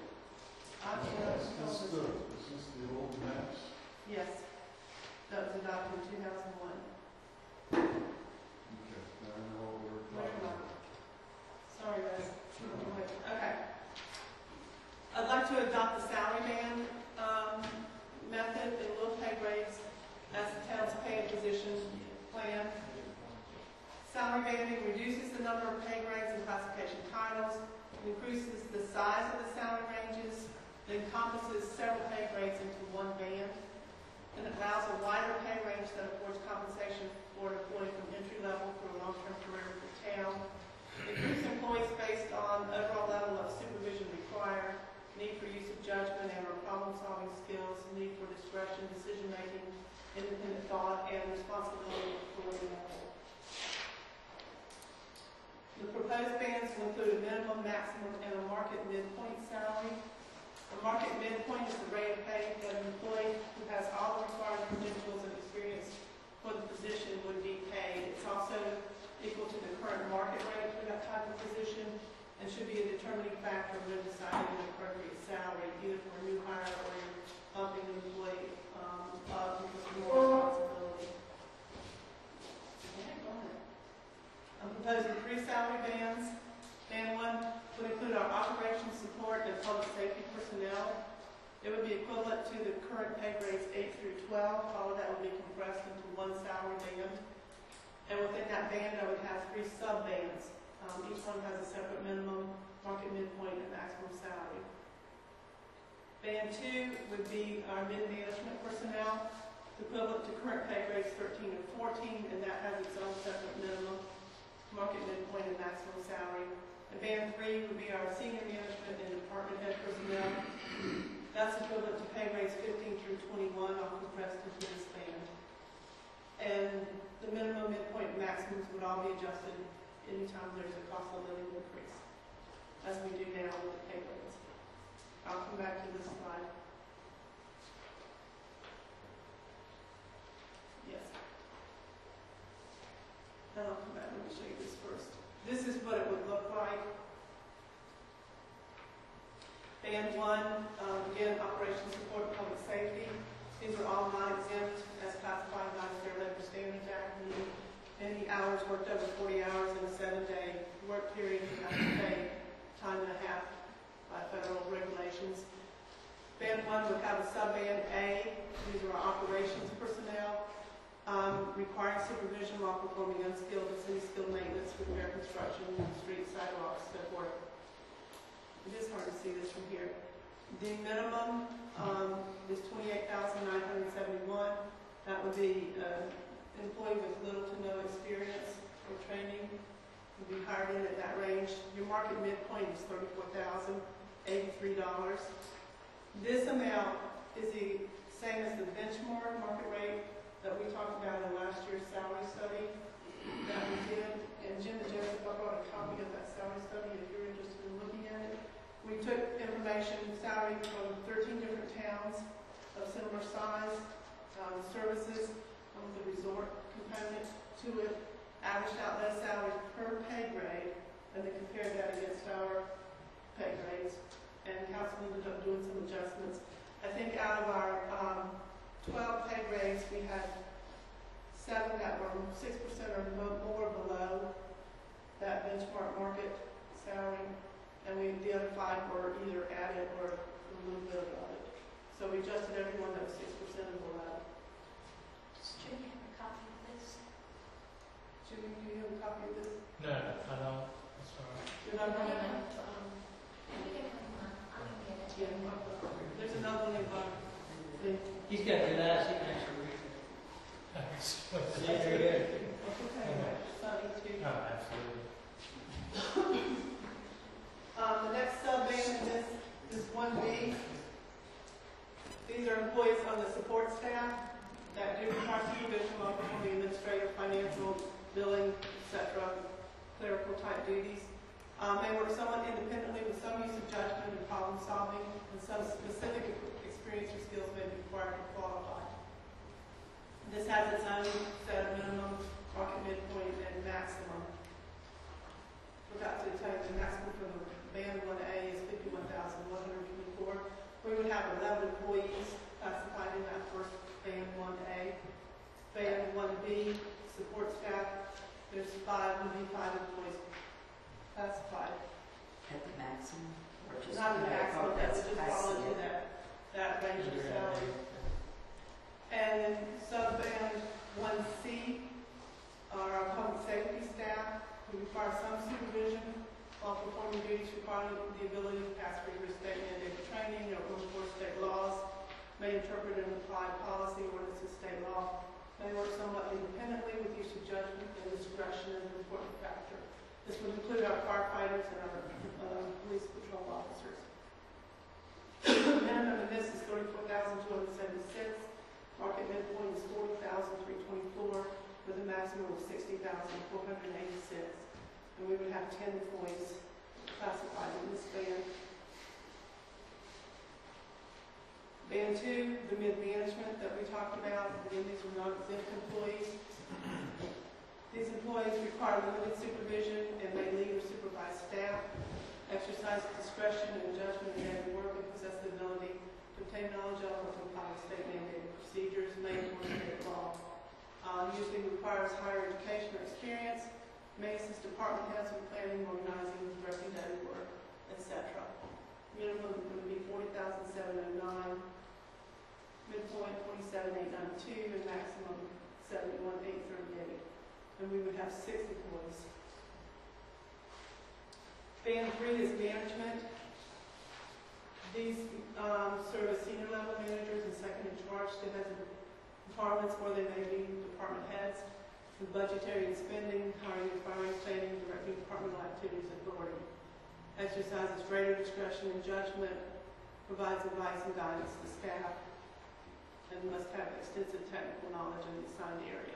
Is this the old maps? Yes, that was adopted in 2001. Okay, now I know what we're Where talking am I? about. Sorry, guys. Okay. I'd like to adopt the salary band method in lieu of pay grades as the town's pay and position plan. Salary banding reduces the number of pay grades and classification titles, increases the size of the salary ranges, it encompasses several pay grades into one band, and it allows a wider pay range that affords compensation for an employee from entry level for a long-term career with the town. It groups employees based on overall level of supervision required, need for use of judgment and or problem-solving skills, need for discretion, decision-making, independent thought, and responsibility for the whole. The proposed bands will include a minimum, maximum, and a market midpoint salary. The market midpoint is the rate of pay that an employee who has all the required credentials and experience for the position would be paid. It's also equal to the current market rate for that type of position and should be a determining factor when deciding an appropriate salary, either for a new hire or you're bumping an employee up because of more responsibility. Okay, go ahead. I'm proposing 3 salary bands. Band 1 would include our operations support and public safety personnel. It would be equivalent to the current pay grades 8 through 12. All of that would be compressed into 1 salary band. And within that band, I would have 3 sub-bands. Each one has a separate minimum, market midpoint, and maximum salary. Band 2 would be our mid-management personnel, equivalent to current pay grades 13 and 14, and that has its own separate minimum, market midpoint, and maximum salary. And band 3 would be our senior management and department head personnel. That's equivalent to pay grades 15 through 21, all compressed into this band. And the minimum, midpoint, and maximums would all be adjusted anytime there's a cost of living increase, as we do now with the pay grades. I'll come back to this slide. Yes. And I'll come back, let me show you this first. This is what it would look like. Band 1, again, operations support, public safety. These are all non-exempt as classified by the Fair Labor Standards Act, meaning any hours worked over 40 hours in a 7-day work period, you have to pay time and a half by federal regulations. Band 1 would have a sub-band A. These are our operations personnel, requiring supervision while performing unskilled and semi-skilled maintenance, repair, construction, street, sidewalks, so forth. It is hard to see this from here. The minimum is $28,971. That would be an employee with little to no experience or training would be hired in at that range. Your market midpoint is $34,083. This amount is the same as the benchmark market rate that we talked about in last year's salary study that we did. And Jim and Joseph, I brought a copy of that salary study if you're interested in looking at it. We took information, salary from 13 different towns of similar size, services, with the resort component to it, averaged out those salaries per pay grade, and then compared that against our pay grades. And council ended up doing some adjustments. I think out of our 12 pay grades, we had 7 that were 6% or more below that benchmark market salary, and the other 5 were either at it or a little bit above it. So we adjusted everyone that was 6% and below. Does Judy have a copy of this? Julie, do you have a copy of this? No, I don't. That's all right. You're not going to? Yeah, there's another one in the. He's got good eyes, he can actually read it. Yeah, very good. Okay, Sunny too. Oh, absolutely. The next sub-band in this is 1B. These are employees on the support staff that do require supervision while performing administrative, financial, billing, etc., clerical type duties. They work somewhat independently with some use of judgment and problem solving, and some specific experience or skills may be required to qualify. This has its own set of minimum, market midpoint, and maximum. Forgot to tell you the maximum for the band 1A is $51,124. We would have 11 employees classified in that first band 1A. Band 1B, support staff, there's 5 employees classified. At the maximum? Or just Not the maximum, that would that's just I fall see into it. that range of salary. And then sub-band 1C are our public safety staff who require some supervision while performing duties requiring the ability to pass rigorous state mandated training or enforce state laws, may interpret and apply policy ordinances, state law, may work somewhat independently with use of judgment and discretion as an important factor. This would include our firefighters and our police patrol officers. The minimum in this is $34,276. Market midpoint is $40,324 with a maximum of $60,486. And we would have have 10 employees classified in this band. Band 2, the mid-management that we talked about, again, these are not exempt employees. These employees require limited supervision and may lead or supervise staff, exercise discretion and judgment in daily work, and possess the ability to obtain knowledge of or comply with state mandated procedures made for state law. Usually requires higher education or experience, may assist department heads in planning, organizing, directing daily work, etc. Minimum would be $40,709. Midpoint 47,892, and maximum 71,838. And we would have 6 employees. Band 3 is management. These serve as senior level managers and second in charge to heads of departments, or they may be department heads, with budgetary and spending, hiring and firing, planning, directing departmental activities authority. Exercises greater discretion and judgment, provides advice and guidance to staff, and must have extensive technical knowledge in the assigned area.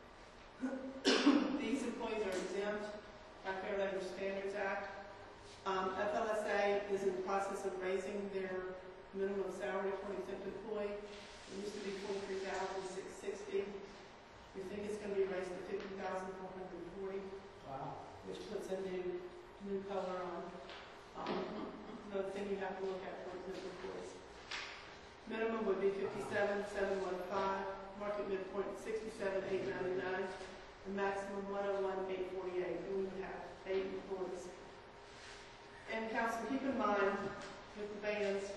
These employees are exempt by Fair Labor Standards Act. FLSA is in the process of raising their minimum salary for an exempt employee. It used to be $23,660. We think it's going to be raised to $50,440. Wow. Which puts a new color on. Another thing you have to look at for exempt employees. Minimum would be $57,715, market midpoint $67,899, and maximum $101,848, and we would have 8 employees. And council, keep in mind with the bands,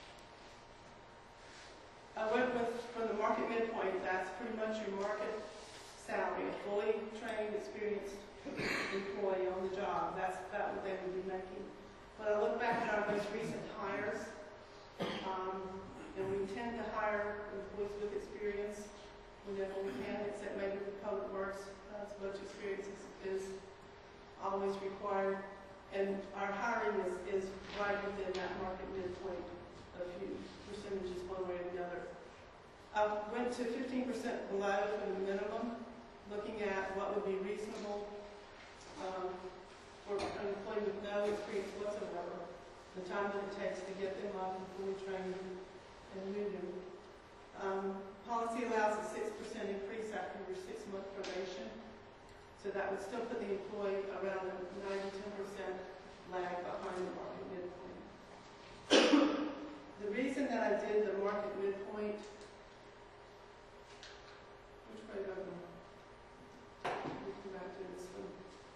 I went with, from the market midpoint, that's pretty much your market salary, a fully trained, experienced employee on the job. That's what they would be making. When I look back at our most recent hires, and we tend to hire employees with experience whenever we can, except maybe with public works, as much experience is always required. And our hiring is right within that market midpoint, a few percentages one way or the other. I went to 15% below for the minimum, looking at what would be reasonable for an employee with no experience whatsoever, the time that it takes to get them up and fully trained and move them. Policy allows a 6% increase after your 6-month probation, so that would still put the employee around a 9-10% lag behind the market midpoint. The reason that I did the market midpoint, which way do I go? Let's go back to this one.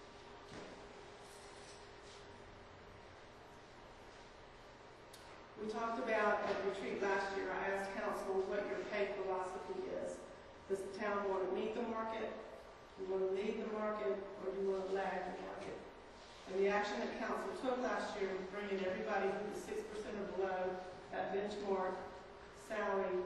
We talked about at the retreat last year, I asked council what your pay philosophy is. Does the town want to meet the market? Do you want to lead the market, or do you want to lag the market? And the action that council took last year was bringing everybody who was 6% or below that benchmark salary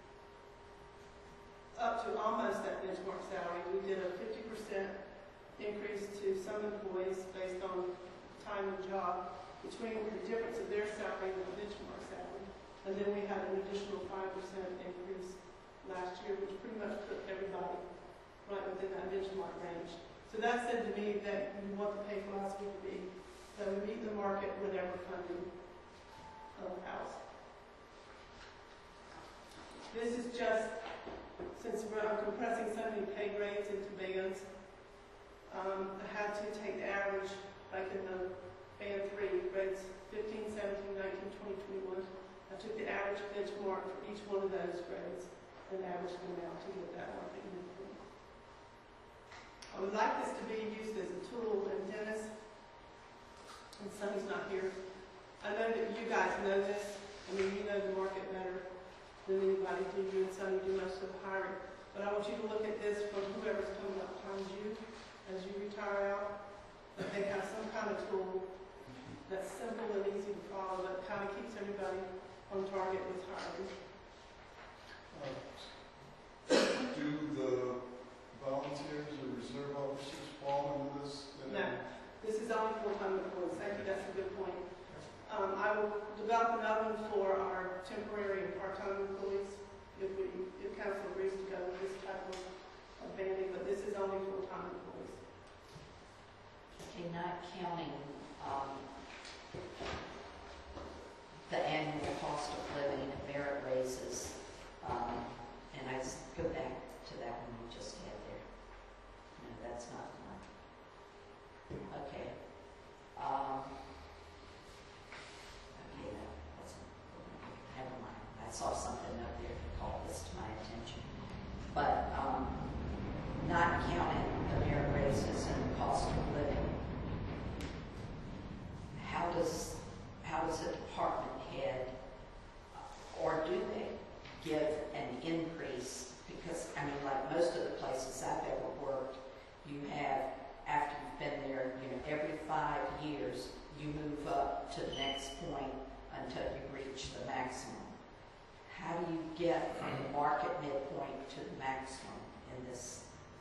up to almost that benchmark salary. We did a 50% increase to some employees based on time and job between the difference of their salary and the benchmark salary. And then we had an additional 5% increase last year, which pretty much put everybody right within that benchmark range. So that said to me that we want the pay philosophy to be that we meet the market whenever funding allows. This is just, since we're compressing so many pay grades into bands, I had to take the average, like in the band 3, grades 15, 17, 19, 20, 21. I took the average benchmark for each one of those grades and averaged them out to get that market midpoint. I would like this to be used as a tool, and Dennis, and Sonny's not here, I know that you guys know this. I mean, you know the market better than anybody do. You and Sonny do most of the hiring. But I want you to look at this from whoever's coming up behind you as you retire out, that they have some kind of tool that's simple and easy to follow, that kind of keeps everybody on target with hiring. Do the volunteers or reserve officers fall into this? No, this is only full-time employees. Thank you, that's a good point. I will develop another one for our temporary and part-time employees if council agrees to go with this type of banding, but this is only full-time employees. Okay, not counting the annual cost of living and merit raises, and I go back to that one you just had there. No, that's not the one. Okay. Okay, that wasn't, never mind. I saw something up there that called this to my attention. But, not counting the merit raises and the cost of living, how does a department head, or do they give an increase? Because, I mean, like most of the places I've ever worked, you have, after you've been there, every 5 years, you move up to the next point until you reach the maximum. How do you get from the market midpoint to the maximum in this?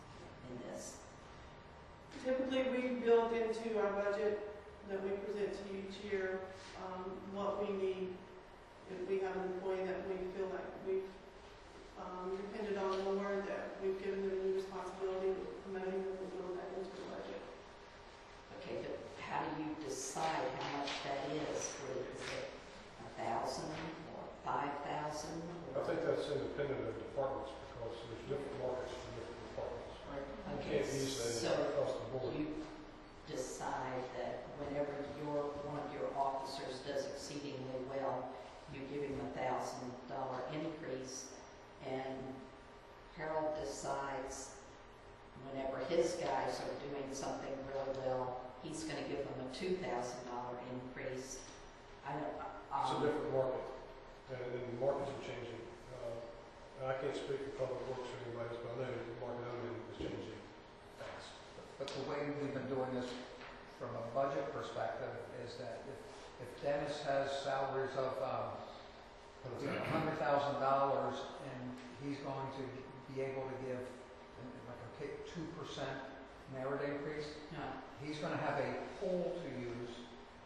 Typically, we build into our budget that we present to you each year, what we need. If we have an employee that we feel like we've depended on more, that we've given them a new responsibility, we're promoting them, we build that into the budget. Okay, but how do you decide how much that is? Is it 1,000 or 5,000? I think that's independent of departments because there's different markets for different departments. You Okay, can't use that so across the board. you decide that whenever one of your officers does exceedingly well, you give him $1,000 increase, and Harold decides whenever his guys are doing something really well, he's going to give them a $2,000 increase. It's a different market, and the markets are changing. I can't speak for Public Works or anybody else, but I know the market I'm in is changing fast. But the way we've been doing this from a budget perspective is that if Dennis has salaries of $100,000 and he's going to be able to give like a 2% merit increase, he's going to have a pool to use.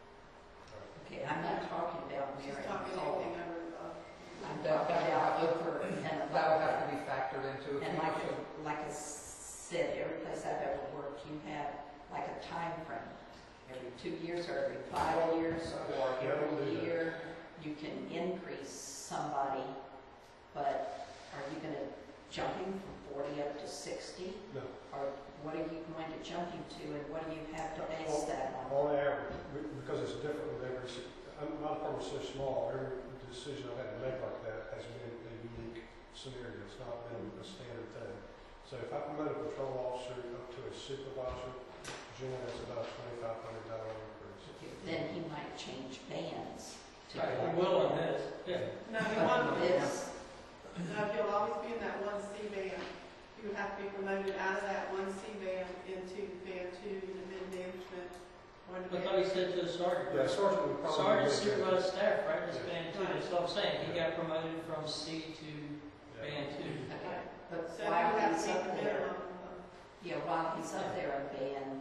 Okay, I'm not talking about She's merit. talking anything over I'm talking about over and That would above have to that. be factored into it. And like I said, every place I've ever worked, you have like a time frame. Every 2 years or every 5 years or every year, you can increase somebody, but are you going to jump him from 40 up to 60? No. Or what are you going to jump him to, and what do you have to base that on? On average, because it's different with every, my department's so small, every decision I've had to make like that has been a unique scenario. It's not been a standard thing. So if I promote a patrol officer up to a supervisor, generally that's about a $2,500 increase. Then he might change bands. Right, we will on this. Yeah. Now, you But want this, now, if you'll always be in that 1C band, you would have to be promoted out of that 1C band into band 2, either mid management or I into thought he band. said to the sergeant. Yeah, sergeant would probably. Sergeant be- supervised staff, right, that's Yeah. band 2, that's what I'm saying, he got promoted from C to Yeah. band 2. okay, but So you while have to he's meet up the there, minimum. while he's up there in band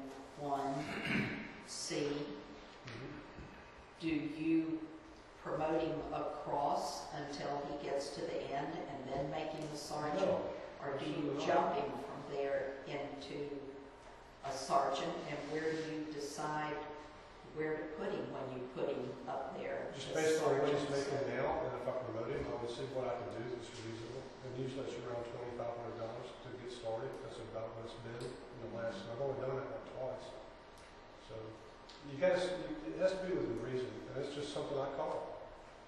1C, Mhm. do you promote him across until he gets to the end and then make him a sergeant? No. Or do you Absolutely not. jump him from there into a sergeant, and where do you decide where to put him when you put him up there? Just as based on what he's sergeant? making now, and if I promote him, I would see what I can do that's reasonable. And usually it's around $2,500 to get started. That's about what it's been in the last, I've only done it like twice. So you guys, it has to be within reason, and it's just something I call.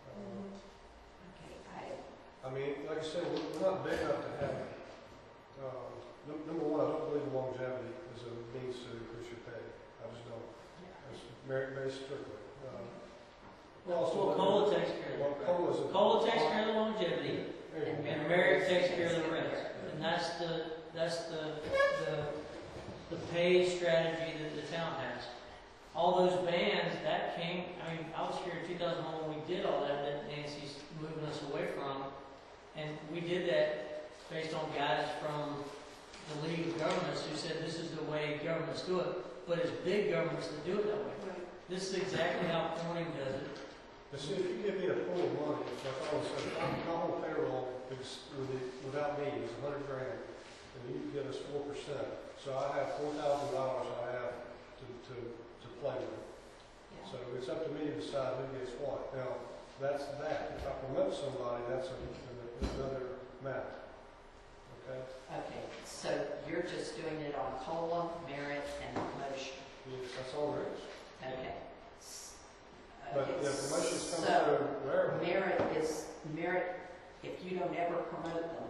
Okay, I mean, like I said, we're not big enough to have, number one, I don't believe in longevity is a means to increase your pay. I just don't. It's very, very strictly. Well, COLA takes care of Well, that. COLA is a. COLA takes care of the longevity, There you go. and merit takes care of the rest. And that's the pay strategy that the town has. All those bands, that came, I mean, I was here in 2001 when we did all that Nancy's moving us away from. And we did that based on guidance from the League of Governments who said this is the way governments do it. But it's big governments that do it that way. Right. This is exactly how Corning does it. But see, if you give me a pool of money, it's like I was saying, my whole payroll without me is $100,000, and you give us 4%. So I have $4,000 I have to play with. yeah. So it's up to me to decide who gets what. Now, that's that. If I promote somebody, that's another matter. Okay? Okay, so you're just doing it on COLA, merit, and promotion. Yes, that's all there is. Okay. But Okay, the promotions come so through rarely. merit, if you don't ever promote them,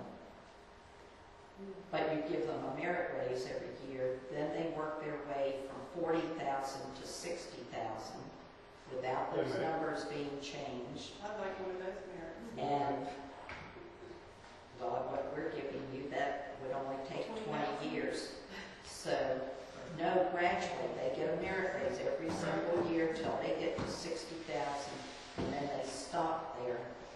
but you give them a merit raise every year, then they work their way from 40,000 to 60,000 without those Okay. numbers being changed. I'd like one of those merits. And, well, what we're giving you, that would only take 20 years. So, no, gradually, they get a merit raise every single year till they get to 60,000, and then they stop there.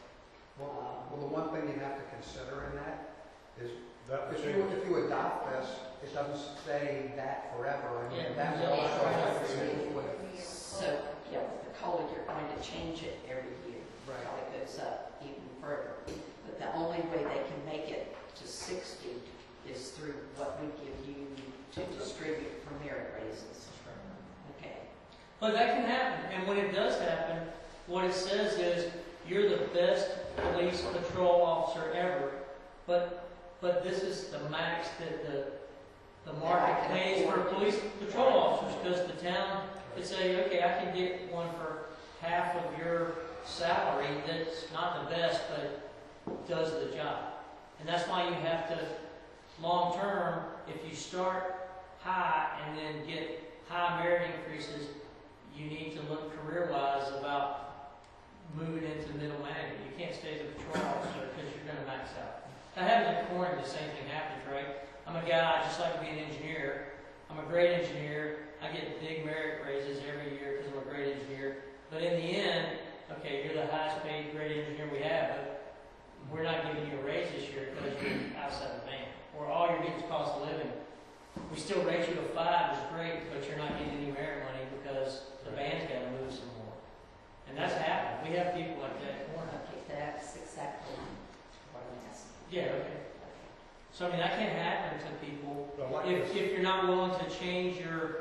Well, the one thing you have to consider in that is That would if change. you adopt this, it doesn't stay that forever. I mean, Yeah. that will also So, yeah, with the COLA, you're going to change it every year. Right. It goes up even further. But the only way they can make it to 60 is through what we give you to distribute for merit raises. Okay. But that can happen, and when it does happen, what it says is, you're the best police patrol officer ever, but this is the max that the market pays for police patrol officers, because the town could say, okay, I can get one for half of your salary that's not the best, but does the job. And that's why you have to, long term, if you start high and then get high merit increases, you need to look career-wise about moving into middle management. You can't stay as a patrol officer because you're going to max out. That happens in Corning, the same thing happens, right? I'm a guy, I just like to be an engineer. I'm a great engineer. I get big merit raises every year because I'm a great engineer. But in the end, okay, you're the highest paid great engineer we have, but we're not giving you a raise this year because you're outside the band. Or all you're getting is cost of living. We still rate you a 5, which is great, but you're not getting any merit money because the band's got to move some more. And that's happened. We have people like that in Corning. Okay, that's exactly what I'm asking. Yeah, okay. So I mean, that can happen to people But like if you're not willing to change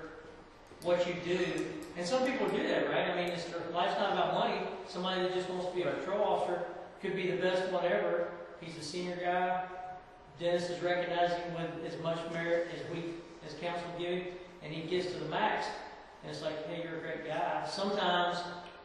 what you do. And some people do that, right? I mean, life's not about money. Somebody that just wants to be a patrol officer could be the best whatever. He's a senior guy. Dennis is recognizing with as much merit as council give him, and he gets to the max. And it's like, hey, you're a great guy. Sometimes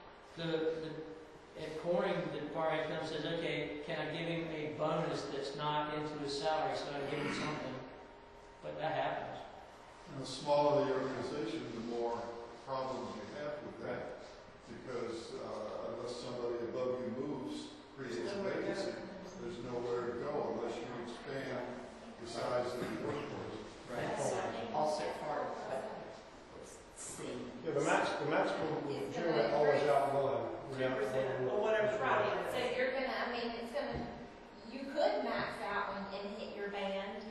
at Corning, the department comes and says, okay, can I give him a bonus that's not into his salary, so I give him something? But that happens. And the smaller the organization, the more problems you have with that, because unless somebody above you moves, creates a vacancy, there's nowhere to go unless you expand the size of the workforce. That's also part of what the Yeah, the maximum will generally always outrun. 2% or whatever. Right, so you're gonna, I mean, you could max out and hit your band,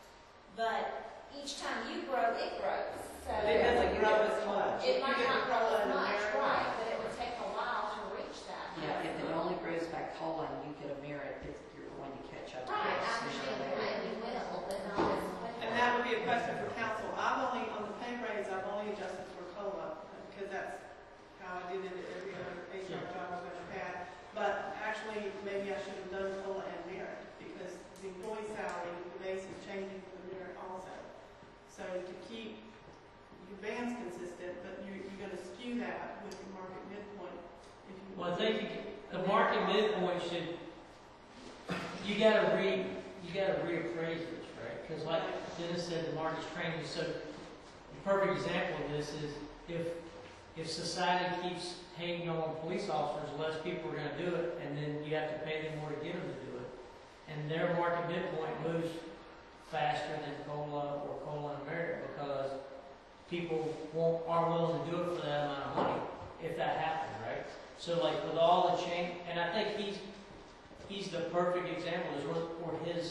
but each time you grow, it grows, so. But it doesn't grow as much. It might You get not grow as an much, American right, life. but it would take a while to reach that. Yeah, if it only grows by COLA and you get a merit, you're going to catch up. Right, I sooner understand or that, later. and you will, but not as quickly. And that would be a question for council. On the pay raise, I've only adjusted for COLA, because that's how I did it at every other HR job I've ever had. But actually, maybe I should have done COLA and merit, because the employee salary, the base is changing for the merit also. So to keep your bands consistent, but you're gonna skew that with the market midpoint. If you Well, I think the market midpoint should, you gotta reappraise this, right? Because like Dennis said, the market's changing. So the perfect example of this is if society keeps hanging on police officers, less people are gonna do it, and then you have to pay them more to get them to do it. And their market midpoint moves faster than COLA or COLA and merit because people are willing to do it for that amount of money if that happens, right? So like with all the change, and I think he's the perfect example, or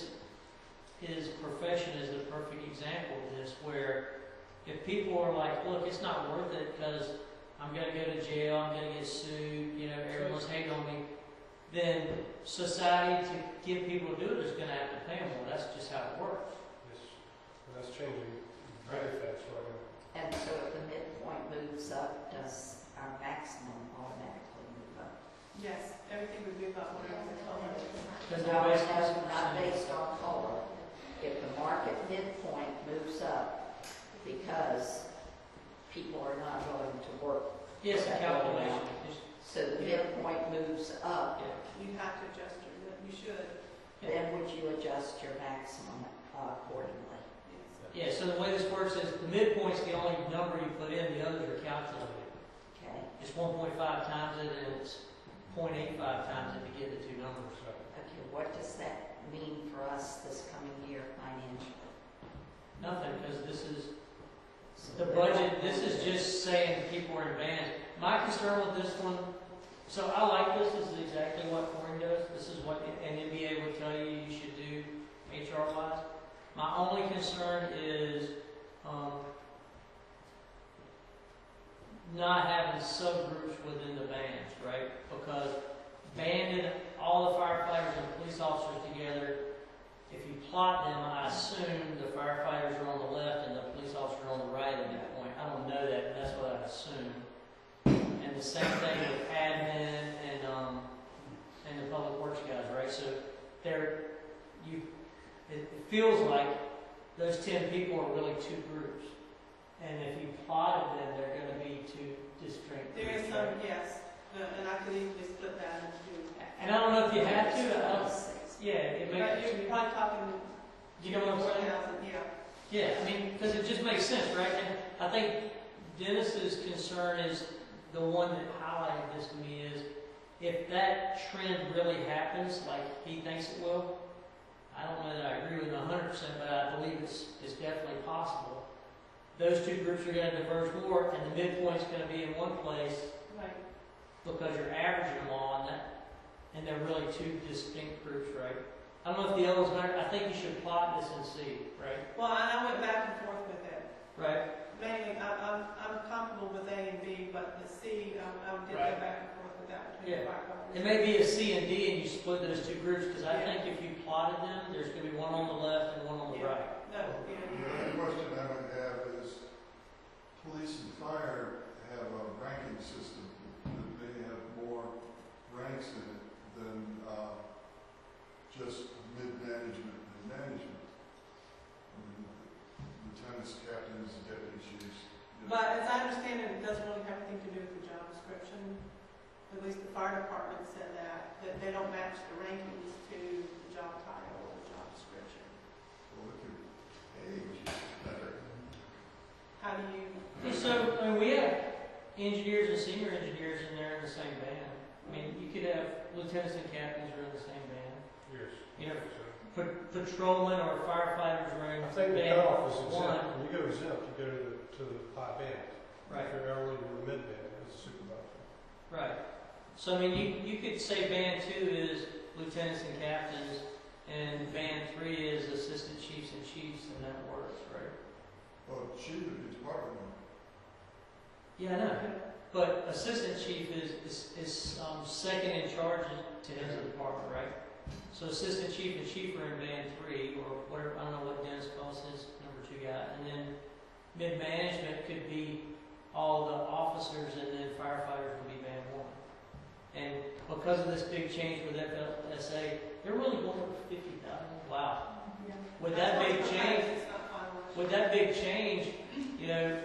his profession is the perfect example of this, where if people are like, look, it's not worth it because I'm going to go to jail, I'm going to get sued, everyone's hating on me, then society, to get people to do it, is going to have to pay them more. That's just how it works. Yes, and that's changing very fast right now. And so if the midpoint moves up, does our maximum automatically move up? Yes, everything would be about whatever the color is. Because No, they're based on no, not based on COLA. If the market midpoint moves up because people are not willing to work, Yes, a calculation. so the midpoint moves up, You have to adjust you should, then would you adjust your maximum accordingly? yes. Yeah, so the way this works is the midpoint's the only number you put in, the others are calculated. Okay, It's 1.5 times it, and it's 0.85 times it to get the two numbers. okay, what does that mean for us this coming year financially? Nothing, because this is the budget, this is just saying people are in bands. My concern with this one, so I like this is exactly what Corey does. This is what an MBA would tell you you should do HR-wise. My only concern is not having subgroups within the bands, right? Because banding all the firefighters and police officers together, if you plot them, I assume the firefighters are on the left and the police officers are on the right at that point. I don't know that, but that's what I assume. And the same thing with admin and the public works guys, right? So it feels like those 10 people are really two groups. And if you plotted them, they're going to be two distinct There is groups, some, right? yes, and I could easily split that into. And I don't know if you have to. It But makes. you're probably talking. You know what I'm saying? 4,000, yeah. Yeah, I mean, because it just makes sense, right? And I think Dennis's concern is the one that highlighted this to me is if that trend really happens, like he thinks it will, I don't know that I agree with him 100%, but I believe it's definitely possible. Those two groups are going to diverge more, and the midpoint's going to be in one place Right. because you're averaging them all, and they're really two distinct groups, right? I don't know if the other one's better. I think you should plot this and see, right? Well, and I went back and forth with it. Right? Mainly, I'm comfortable with A and B, but the C, I did Right. go back and forth with that between Yeah. the firefighters. It may be a C and D, and you split those two groups, because I think if you plotted them, there's going to be one on the left and one on the Yeah. right. No, The yeah. other question I would have is, police and fire have a ranking system that may have more ranks in it than just mid-management and management. I mean, lieutenants, captains, deputy chiefs. But as I understand it, it doesn't really have anything to do with the job description. At least the fire department said that they don't match the rankings to the job title or the job description. Well, look at age better. How do you? So, I mean, we have engineers and senior engineers in there in the same band. I mean, you could have lieutenants and captains are in the same band. Yes. You know, patrolmen or firefighters are in I think the band cutoff is one. exempt. When you go exempt, you go to the high band. Right. If you're hourly, you're the mid band as a supervisor. Right. So, I mean, you could say band 2 is lieutenants and captains, and band 3 is assistant chiefs and chiefs, and that works, right? Well, chief would be department one. Yeah, I know. But assistant chief is second in charge to head of the department, right? So assistant chief and chief are in band 3, or whatever, I don't know what Dennis calls his number 2 guy. And then mid-management could be all the officers, and then firefighters would be band 1. And because of this big change with FLSA, they're really going for 50,000. Wow. Yeah. With that big That's change, it's not finalized. with that big change, you know,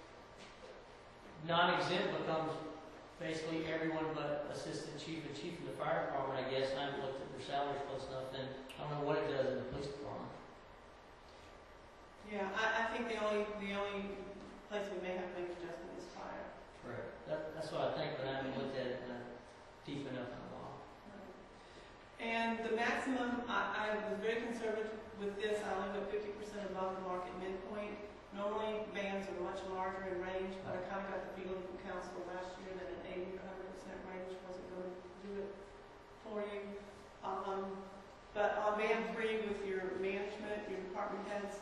non-exempt becomes basically everyone but assistant chief and chief of the fire department, I guess. I haven't looked at their salaries close enough, and I don't know what it does in the police department. Yeah, I think the only place we may have to make adjustment is fire. Right. That's what I think, but I haven't looked at it deep enough in a while. And the maximum, I was very conservative with this. I only went 50% above the market midpoint. Normally, bands are much larger in range, but I kind of got the feeling from council last year that an 80 or 100% range wasn't going to do it for you. But on band 3 with your management, your department heads,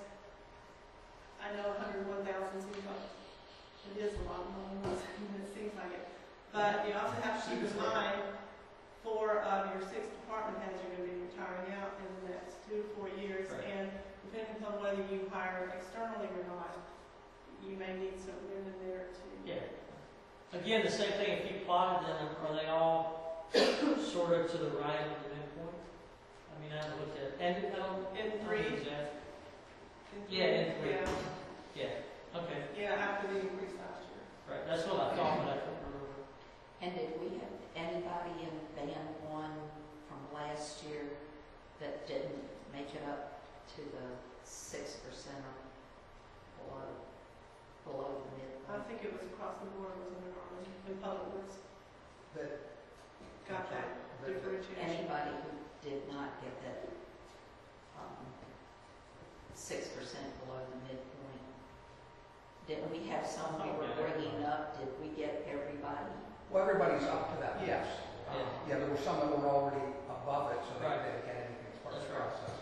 I know 101,000 seems like it is a lot more than it seems like it. But you also have to keep in mind 4 of your 6 department heads are going to be retiring out in the next 2 to 4 years. Right. And depending on whether you hire externally or not, you may need some room in there to. Yeah. Again, the same thing, if you plotted them, are they all sort of to the right of the midpoint. I mean, I looked at, and I don't, In I don't three? exact- Yeah, in three. Yeah, Yeah, okay, yeah, after the increase last year. right, that's what I thought, but I couldn't remember. And did we have anybody in Band 1 from last year that didn't make it up to the 6% or below the I midpoint? think it was across the board, wasn't it, Arlen, in public works, That, got that differentiation. Anybody who did not get that 6% below the midpoint? Didn't we have some we were bringing up? Did we get everybody? well, everybody's up to that, yes. Yeah. Yeah, there were some that were already above it, so they Right. didn't get anything as part of the That's right. process.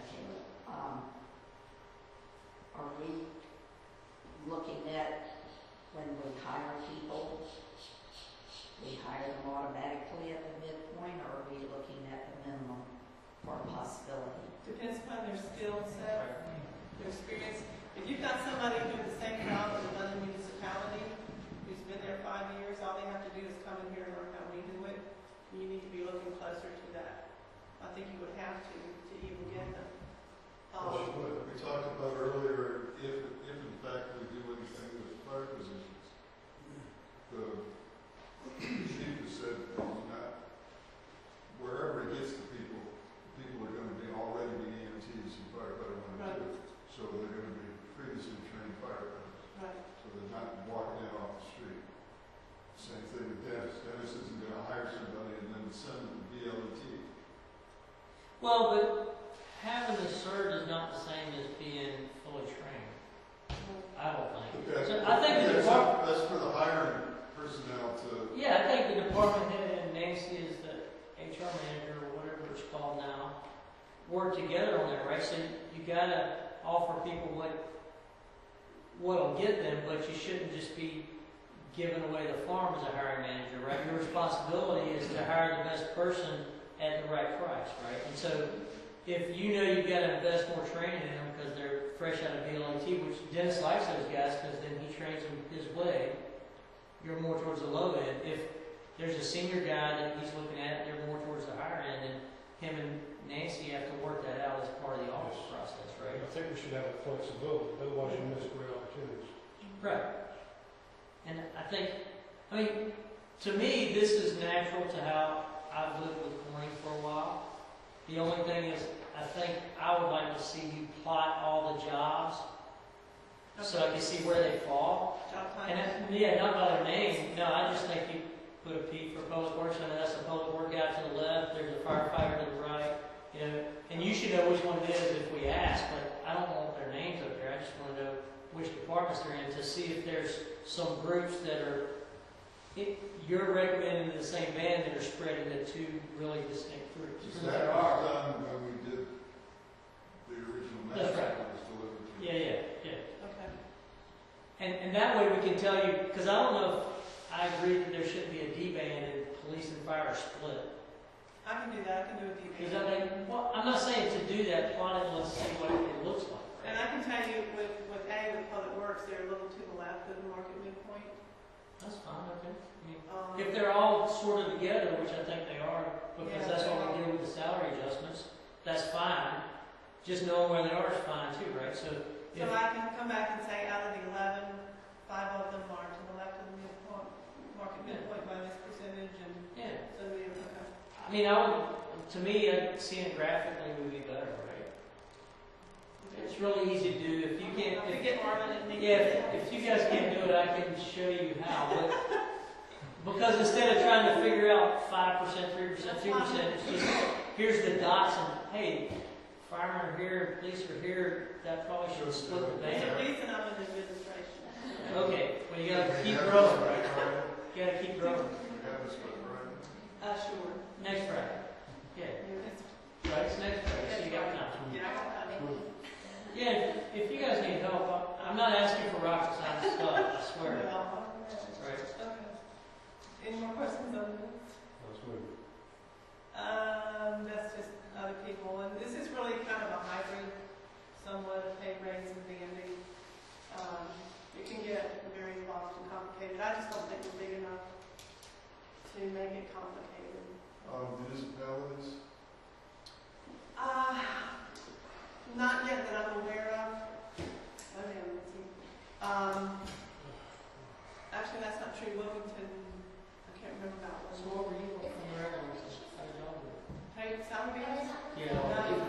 Are we looking at when we hire people, we hire them automatically at the midpoint, or are we looking at the minimum for a possibility? Depends upon their skill set, their experience. If you've got somebody who does the same job in another municipality, who's been there 5 years, all they have to do is come in here and learn how we do it. You need to be looking closer to that. I think you would have to even get them. What we talked about earlier, if in fact we do anything with fire positions, the chief has said, not, wherever he gets the people are gonna be already be EMTs and firefighter one and two. So they're gonna be previously trained firefighters. Right. So they're not walking in off the street. Same thing with Dennis. Dennis isn't gonna hire somebody and then send them to BLET. Well, but having the cert is not the same as being fully trained, I don't think. But So I think the department, that's for the hiring personnel to, yeah, I think the department head and Nancy is the HR manager or whatever it's called now, work together on that, right? So you gotta offer people what'll get them, but you shouldn't just be giving away the farm as a hiring manager, right? Your responsibility is to hire the best person at the right price, right? And so if you know you've got to invest more training in them because they're fresh out of BLET, which Dennis likes those guys because then he trains them his way, you're more towards the low end. If there's a senior guy that he's looking at, they're more towards the higher end, and him and Nancy have to work that out as part of the office process, right? I think we should have that flexibility, otherwise you miss great opportunities. Right. And I think, I mean, to me, this is natural to how I've lived with Corning for a while. The only thing is, I think I would like to see you plot all the jobs so I can see where they fall. Job And titles. yeah, not by their name. No, I just think you put a P for public works, and that's a public work guy to the left. There's a firefighter to the right. You know, and you should know which one it is if we ask. But I don't want their names up there. I just want to know which departments they're in to see if there's some groups that are. You're recommending the same band that are spread into two really distinct groups. is Because that there was are. done when we did the original That's message right. that was delivered to you. Yeah. Okay. And that way we can tell you, because I don't know if I agree that there should be a D band and police and fire are split. I can do that, I can do it with Does you. that make, well, I'm not saying to do that, plot it, let's see what it looks like. And I can tell you with A, with public works, they're a little to the left of the market midpoint. That's fine, okay. I mean, Um, if they're all sort of together, which I think they are, because Yeah, that's they what are. we do with the salary adjustments, that's fine. Just knowing where they are is fine too, right? So So if, I can come back and say out of the 11, 5 of them are to the left of the midpoint, market midpoint by this percentage, and yeah, so we, okay. I mean, to me, seeing it graphically would be better, right? It's really easy to do. If you can't, If we get Marvin and Nick. yeah, if you guys can't do it, I can show you how. But because instead of trying to figure out 5%, 3%, 2%, it's just here's the dots and hey, firemen are here, police are here. That probably should split the There's a band. reason I'm in administration. Okay, well you gotta We keep have growing, this right? by Friday. You gotta keep growing. We have this by Friday. Sure. Next Friday. Yeah, Yeah, right. It's next Friday, so you got time. I got time. Yeah, if you guys need help, I'm not asking for rocket science stuff. I swear. Right. Okay. Any more questions on this? Let's move. That's just other people, and this is really kind of a hybrid, somewhat of pay raise and banding. It can get very involved and complicated. I just don't think it's big enough to make it complicated. rate salary bands. Yeah.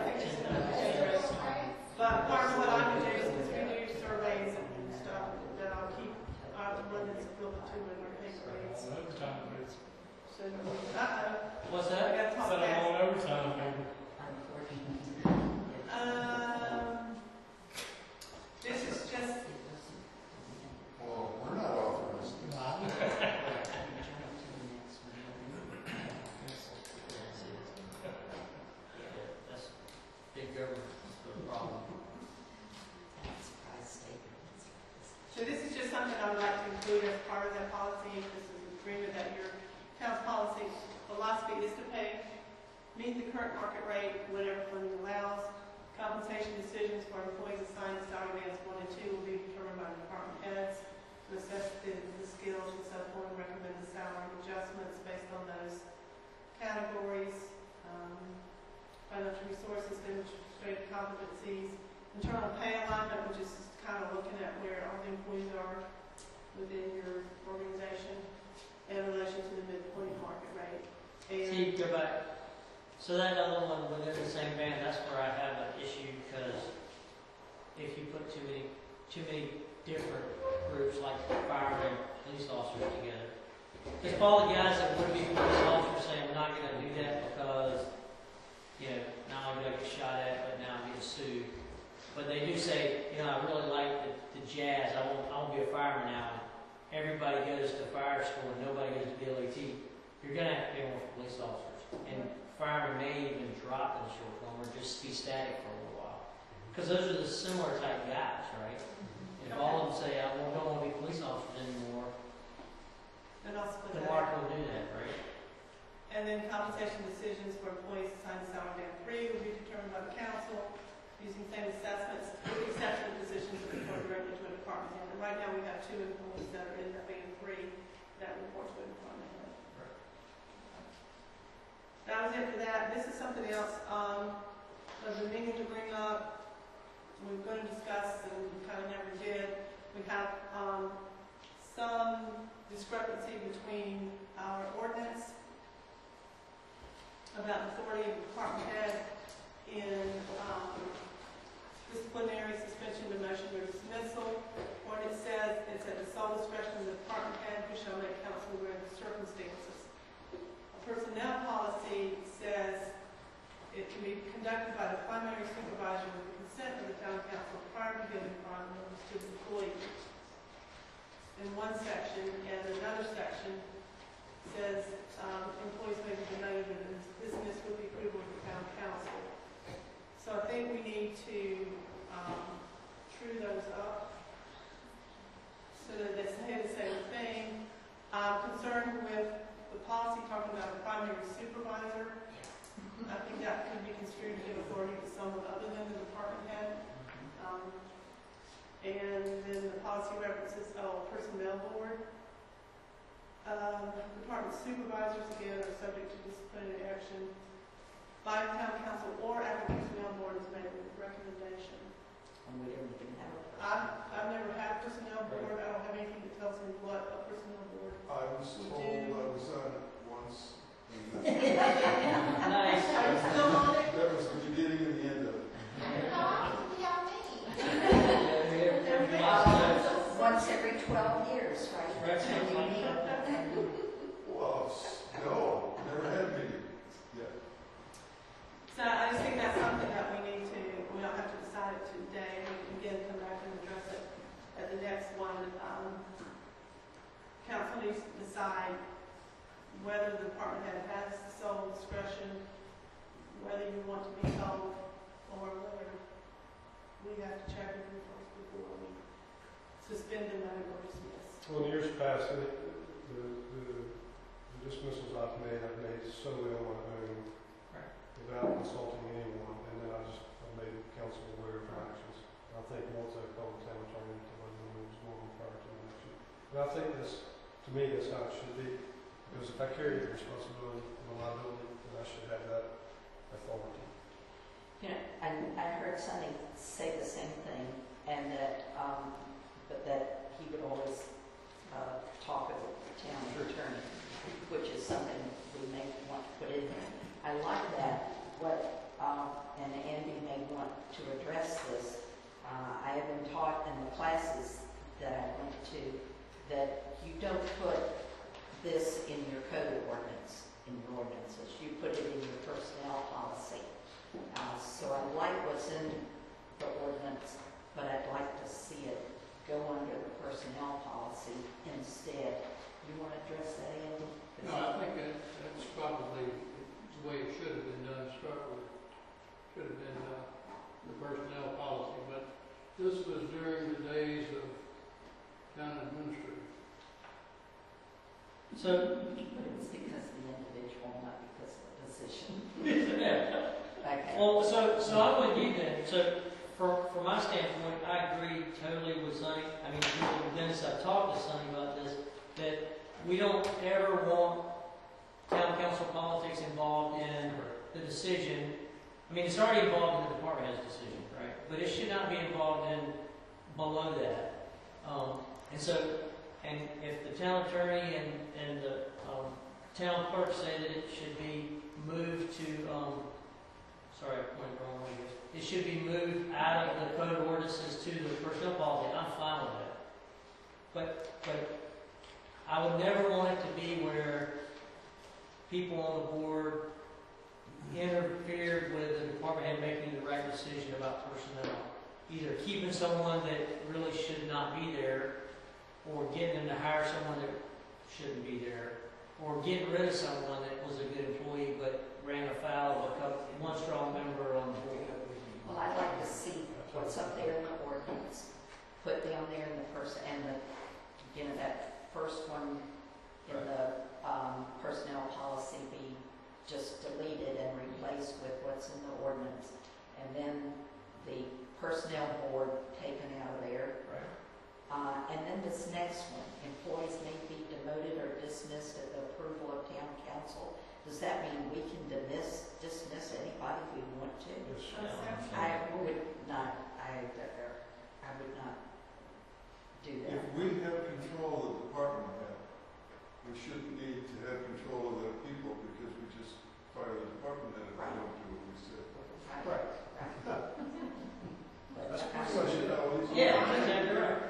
But part of what I'm gonna do is, because we do surveys and stuff, that I'll keep, the one that's equivalent to in our paper rates. Overtime rates. So, What's I that? gotta talk Set them fast. on overtime, maybe. This is just, Well, we're not authorized. That's big government, that's the problem. so this is just something I would like to include as part of that policy. This is an agreement that your town's policy philosophy is to meet the current market rate whenever funding allows. Compensation decisions for employees assigned to salary bands 1 and 2 will be determined by the department heads to assess the skills and so forth and recommend the salary adjustments based on those categories. Financial resources, demonstrated competencies, internal pay alignment, which is kind of looking at where all the employees are within your organization in relation to the midpoint market rate. See, go back. So that other one within the same band, that's where I have an issue, because if you put too many different groups like firemen, police officers together. Because all the guys that would be police officers saying, we're not gonna do that because, you know, not only do I get shot at, but now I'm getting sued. But they do say, you know, I really like the jazz, I won't be a fireman now. Everybody goes to fire school and nobody goes to BLET. You're gonna have to pay more for police officers. And firemen may even drop in the short form or just be static for a little while. Because those are the similar type guys, right? If all of them say, I don't want to be police officers anymore, And I'll split the that. market will do that, right? And then compensation decisions for employees assigned to salary band 3 will be determined by the council using same assessments, with the exception of positions that report directly to a department head. And right now we have 2 employees that are in that band 3 that report to a department head. That was it for that. This is something else I've been meaning to bring up. We're going to discuss, and we kind of never did. We have some discrepancy between our ordinance about authority of the department head in disciplinary suspension, demotion, or dismissal. Ordinance says it's at the sole discretion of the department head who shall make council aware of the circumstances. A personnel policy says it can be conducted by the primary supervisor with the consent of the town council prior to giving final notice to the employee. In one section, and another section says employees may be demoted and dismissed with the approval of the town council. So I think we need to true those up so that they say the same thing. I'm concerned with the policy talking about a primary supervisor. I think that could be construed to give authority to someone other than the department head. And then the policy references personnel board. Department supervisors, again, are subject to disciplinary action by the town council or after the personnel board has made a recommendation. And we don't even have a. I've never had a personnel board. I don't have anything that tells me what a personnel board. I was told I was on it once. And Nice. Are you still on it? that was the beginning and the end of it. Once every 12 years, right? That's when you meet. Well, no, never had a meeting. Yeah. So I just think that's something that we need to, we don't have to decide it today. We can again come back and address it at the next one. Council needs to decide whether the department head has sole discretion, whether you want to be told, or whether we have to check it first before we suspend them or dismiss. Well, in years past, the dismissals I've made solely on my own, without consulting anyone, and then I made council aware of my actions. I think once I called the town attorney to let them know what was going on prior to the election. But I think to me, that's how it should be. Because if I carry the responsibility and the liability, then I should have that authority. You know, and I heard Sonny say the same thing, and that, but that he would always talk with the town attorney, which is something we may want to put in there. I like that, what, and Andy may want to address this, I have been taught in the classes that I went to that you don't put this in your code ordinance, in your ordinances. You put it in your personnel policy. So I like what's in the ordinance, but I'd like to see it go under the personnel policy instead. You want to address that, Andy? No, I think that's probably the way it should have been done to start with. Should have been the personnel policy, but this was during the days of town administrator. So, But it was because of the individual, not because of the position. yeah. Okay. Well, so I'm with you then. So, from my standpoint, I agree totally with Sonny. I mean, Dennis, I've talked to Sonny about this, that we don't ever want town council politics involved in the decision. I mean, it's already involved in the department head's decision, right? But it should not be involved in below that. And if the town attorney and the town clerk say that it should be moved to, sorry, I pointed the wrong way. It should be moved out of the code of ordinances to the personnel policy. I'm fine with that. But I would never want it to be where people on the board interfered with the department head making the right decision about personnel. Either keeping someone that really should not be there, or getting them to hire someone that shouldn't be there, or getting rid of someone that was a good employee but ran afoul of one strong member on the board. Well, I'd like to see what's up there in the ordinance, put down there in the that first one in the personnel policy be just deleted and replaced with what's in the ordinance. And then the personnel board taken out of there. Right. And then this next one, employees may be demoted or dismissed at the approval of town council. Does that mean we can dismiss anybody we want to? I would not do that. If we have control of the department head, we shouldn't need to have control of the people because we just fire the department head if they don't do what we said. Right. That's pretty much it, Alois. Yeah, that's exactly right.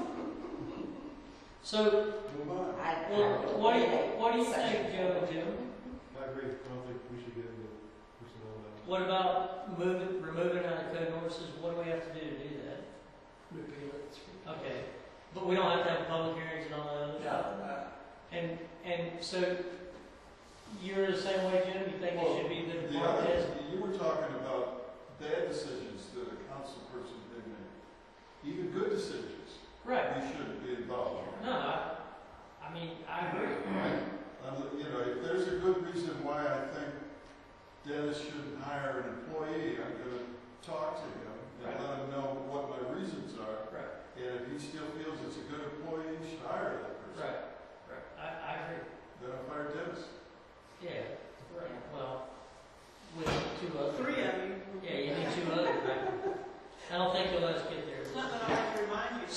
So, Move on. what do you think, Joe and Jim? I agree. I don't think we should get into personnel matters. What about removing out of code ordinances? What do we have to do that? Repeal it. Okay, but we don't have to have public hearings and all that other stuff. And so you're the same way, Jim. You think it should be the department heads? You were talking about bad decisions that a council person may make. Even good decisions, Right. we shouldn't be involved in. No, I mean, I agree. If there's a good reason why I think Dennis shouldn't hire an employee, I'm going to talk to him and let him know what my reasons are. Right. And if he still feels it's a good employee, he should hire that person. Right. I agree. Then I'll hire Dennis. Yeah. Right. Well, with two others. Three of you. Yeah, you need two others, right? I don't think you'll let us get there. Not that I have to remind you.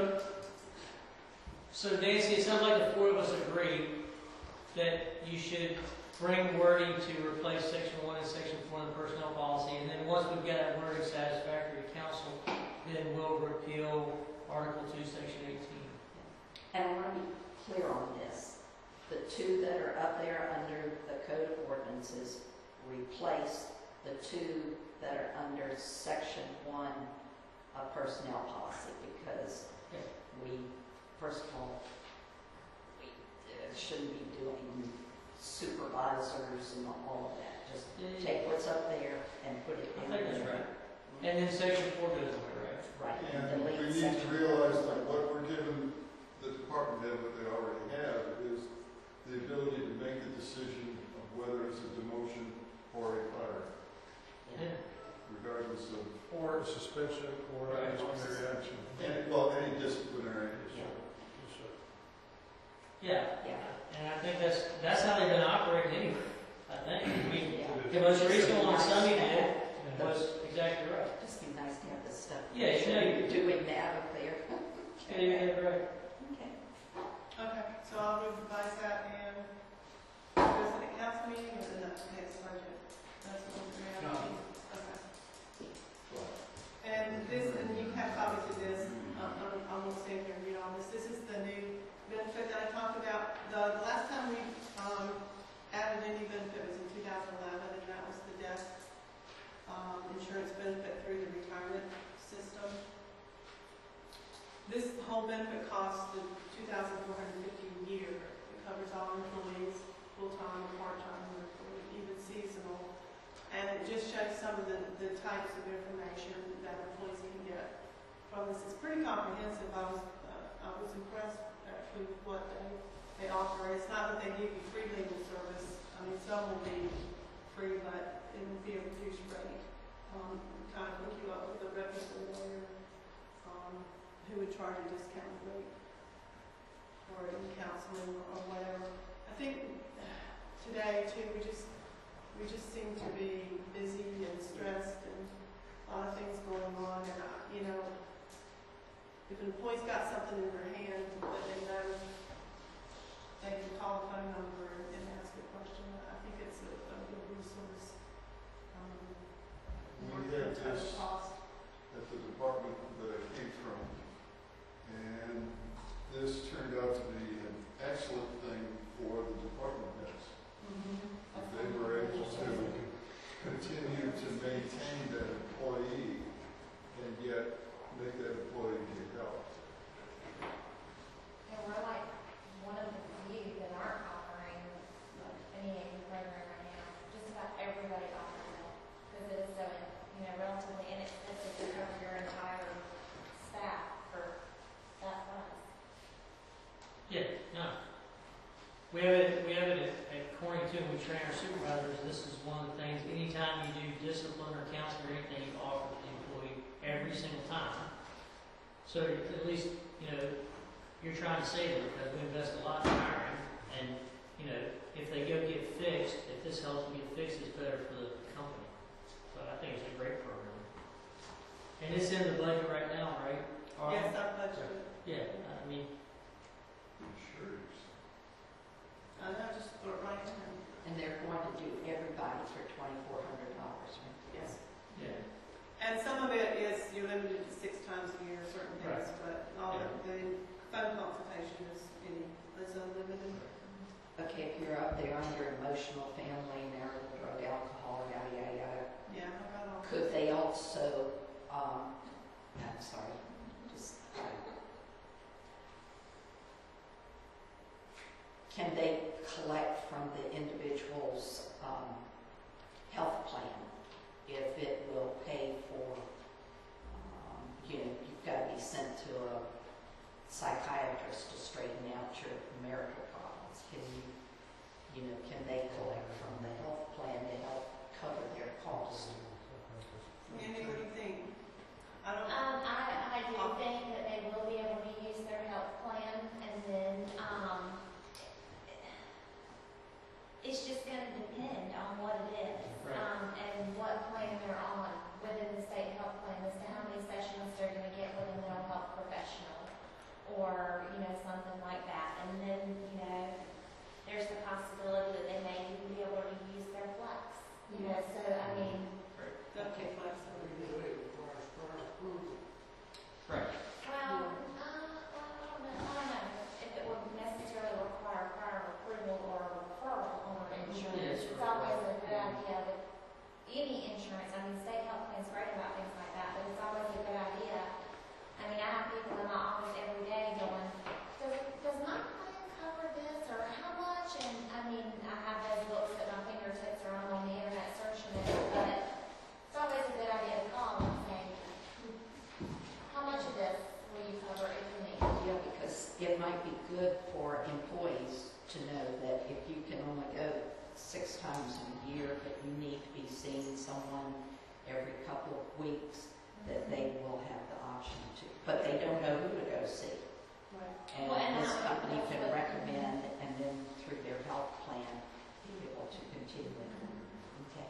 So Nancy, it sounds like the four of us agree that you should bring wording to replace section 1 and section 4 of the personnel policy, and then once we've got that wording satisfactory to council, then we'll repeal Article 2, Section 18. And I want to be clear on this. The two that are up there under the code of ordinances replace the two that are under section 1 of personnel policy, because we, first of all, we shouldn't be doing supervisors and all of that. Just take what's up there and put it in I think that's there. right. And then section 4 goes away, right? Right. And we delete need to section realize 4. that what we're giving the department head, what they already have, is the ability to make the decision of whether it's a demotion or a fire, Yeah. regardless of Or a suspension or a disciplinary action. any disciplinary issue. Yes, sir. Yeah. Yeah. And I think that's how they've been operating anyway. I think. I mean, Yeah. the most recent one Sunny did Yeah. was exactly right. Just be nice to have this stuff. Yeah, you know, you- doing that up there. Yeah, right. Okay. Okay, so I'll revise that and visit the council meeting and then the next budget. That's what we're part-time or even seasonal. And it just shows some of the types of information that employees can get from this. It's pretty comprehensive. I was impressed actually with what they offer. It's not that they give you free legal service. I mean, some will be free, but it will be a reduced rate. Kind of hook you up with a reputable lawyer who would charge a discounted rate for any counseling or whatever. I think today too, we just seem to be busy and stressed and a lot of things going on. And you know, if an employee's got something in their hand that they know, they can call the phone number and ask a question. I think it's a good resource. We had this at the department that I came from, and this turned out to be an excellent thing for the department heads. If they were able to continue to maintain that employee and yet make that employee get help. And we're like one of the few that aren't offering any AV program right now. Just about everybody offers it because it is so, relatively inexpensive to cover your entire staff for that price. Yeah, no. We have it at Corning too, when we train our supervisors. This is one of the things, anytime you do discipline or counseling or anything, you offer to the employee every single time. So at least, you're trying to save them because we invest a lot in hiring. And, if they go get fixed, if this helps them get fixed, it's better for the company. So I think it's a great program. And it's in the budget right now, right? Yes, our budget. Yeah, I mean, Insurance. I know, just throw it right in there. And they're going to do everybody for $2,400, right? Yes. yeah. And some of it is, you're limited to 6 times a year, certain things, but all of the phone consultation is unlimited. Okay, if you're up there under emotional, family, marital, drug, alcohol, yada, yada, yada, Yeah, I got all. could they also, I'm sorry, can they collect from the individual's health plan if it will pay for, you've got to be sent to a psychiatrist to straighten out your marital problems. Can they collect from the health plan to help cover their costs? Andy, what do you think? I don't. I do think that they will be able to use their health plan, and then it's just going to depend on what it is and what plan they're on within the state health plan as to how many sessions they're going to get with a mental health professional or something like that. And then there's the possibility that they may even be able to use their flex. So I mean. Okay, flexible. Right. Well, I don't know if it would necessarily require prior approval or referral on insurance. Yes, It's always a good idea with any insurance. I mean, state health plan's great about things like that, but it's always a good idea. I mean, I have people in my office every day going, does my plan cover this or how much? And I mean, I have those books at my fingertips or I'm on the internet searching it, but it's always a good idea to call and say, how much of this will you cover if you need? Yeah, because it might be good for employees to know that if you can only go 6 times a year, but you need to be seeing someone every couple of weeks, that they will have the option to. But they don't know who to go see. Right. And Well, and this I- company that's can what- recommend, and then through their health plan, be able to continue it. Okay.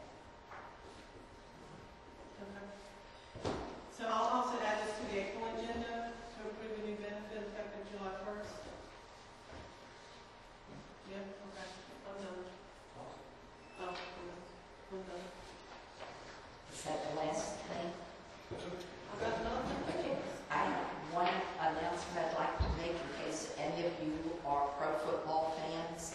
Okay. So I'll also add this to the April agenda to approve a new benefit effective July 1st. Yeah, okay. I'm done. Oh, I'm done. Is that the last thing? I've got nothing. Okay. I have one announcement I'd like to make in case any of you are pro football fans.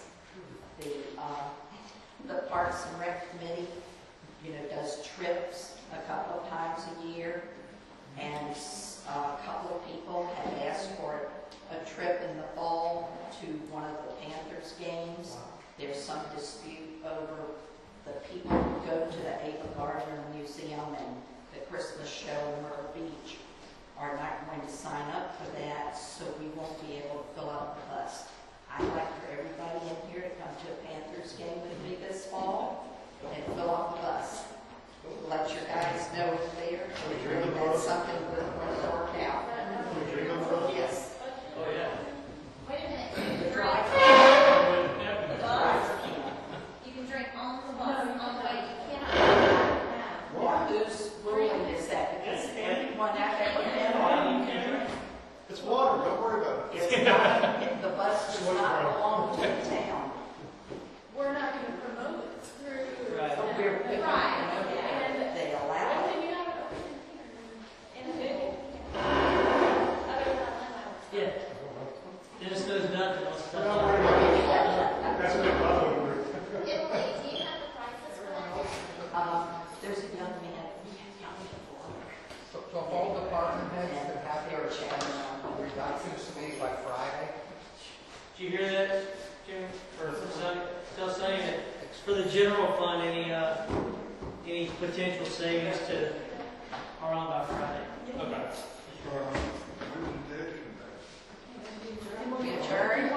The Parks and Rec Committee, does trips a couple of times a year. And a couple of people had asked for a trip in the fall to one of the Panthers games. There's some dispute over the people who go to the Ava Gardner Museum and the Christmas show in Myrtle Beach are not going to sign up for that, so we won't be able to fill out the bus. I'd like for everybody in here to come to a Panthers game with me this fall and fill out the bus. Let your guys know it's there, and that's something we're going to work out. Yes. Oh, yeah. Wait a minute, The you drive. the The bus, drive. you can drink on the bus, on the way, you cannot. Now, whose ruling is that? Because everyone out there with that on, It's water, don't worry about it. it's not, the bus does not belong to the town. We're not gonna promote it through. Right. So we're picking it up, And they allow it. can you have it open in here? In a good, Other than that. Yeah. Dennis knows nothing. Let's touch Don't it. worry about it. That's a big problem. Italy, do you have the prices for that? There's a young man, young people. So if all department heads could have their documents to me by Friday, Did you hear that, Jim? Or still saying that for the general fund, any potential savings to are on by Friday. Okay. When's the day? We adjourn.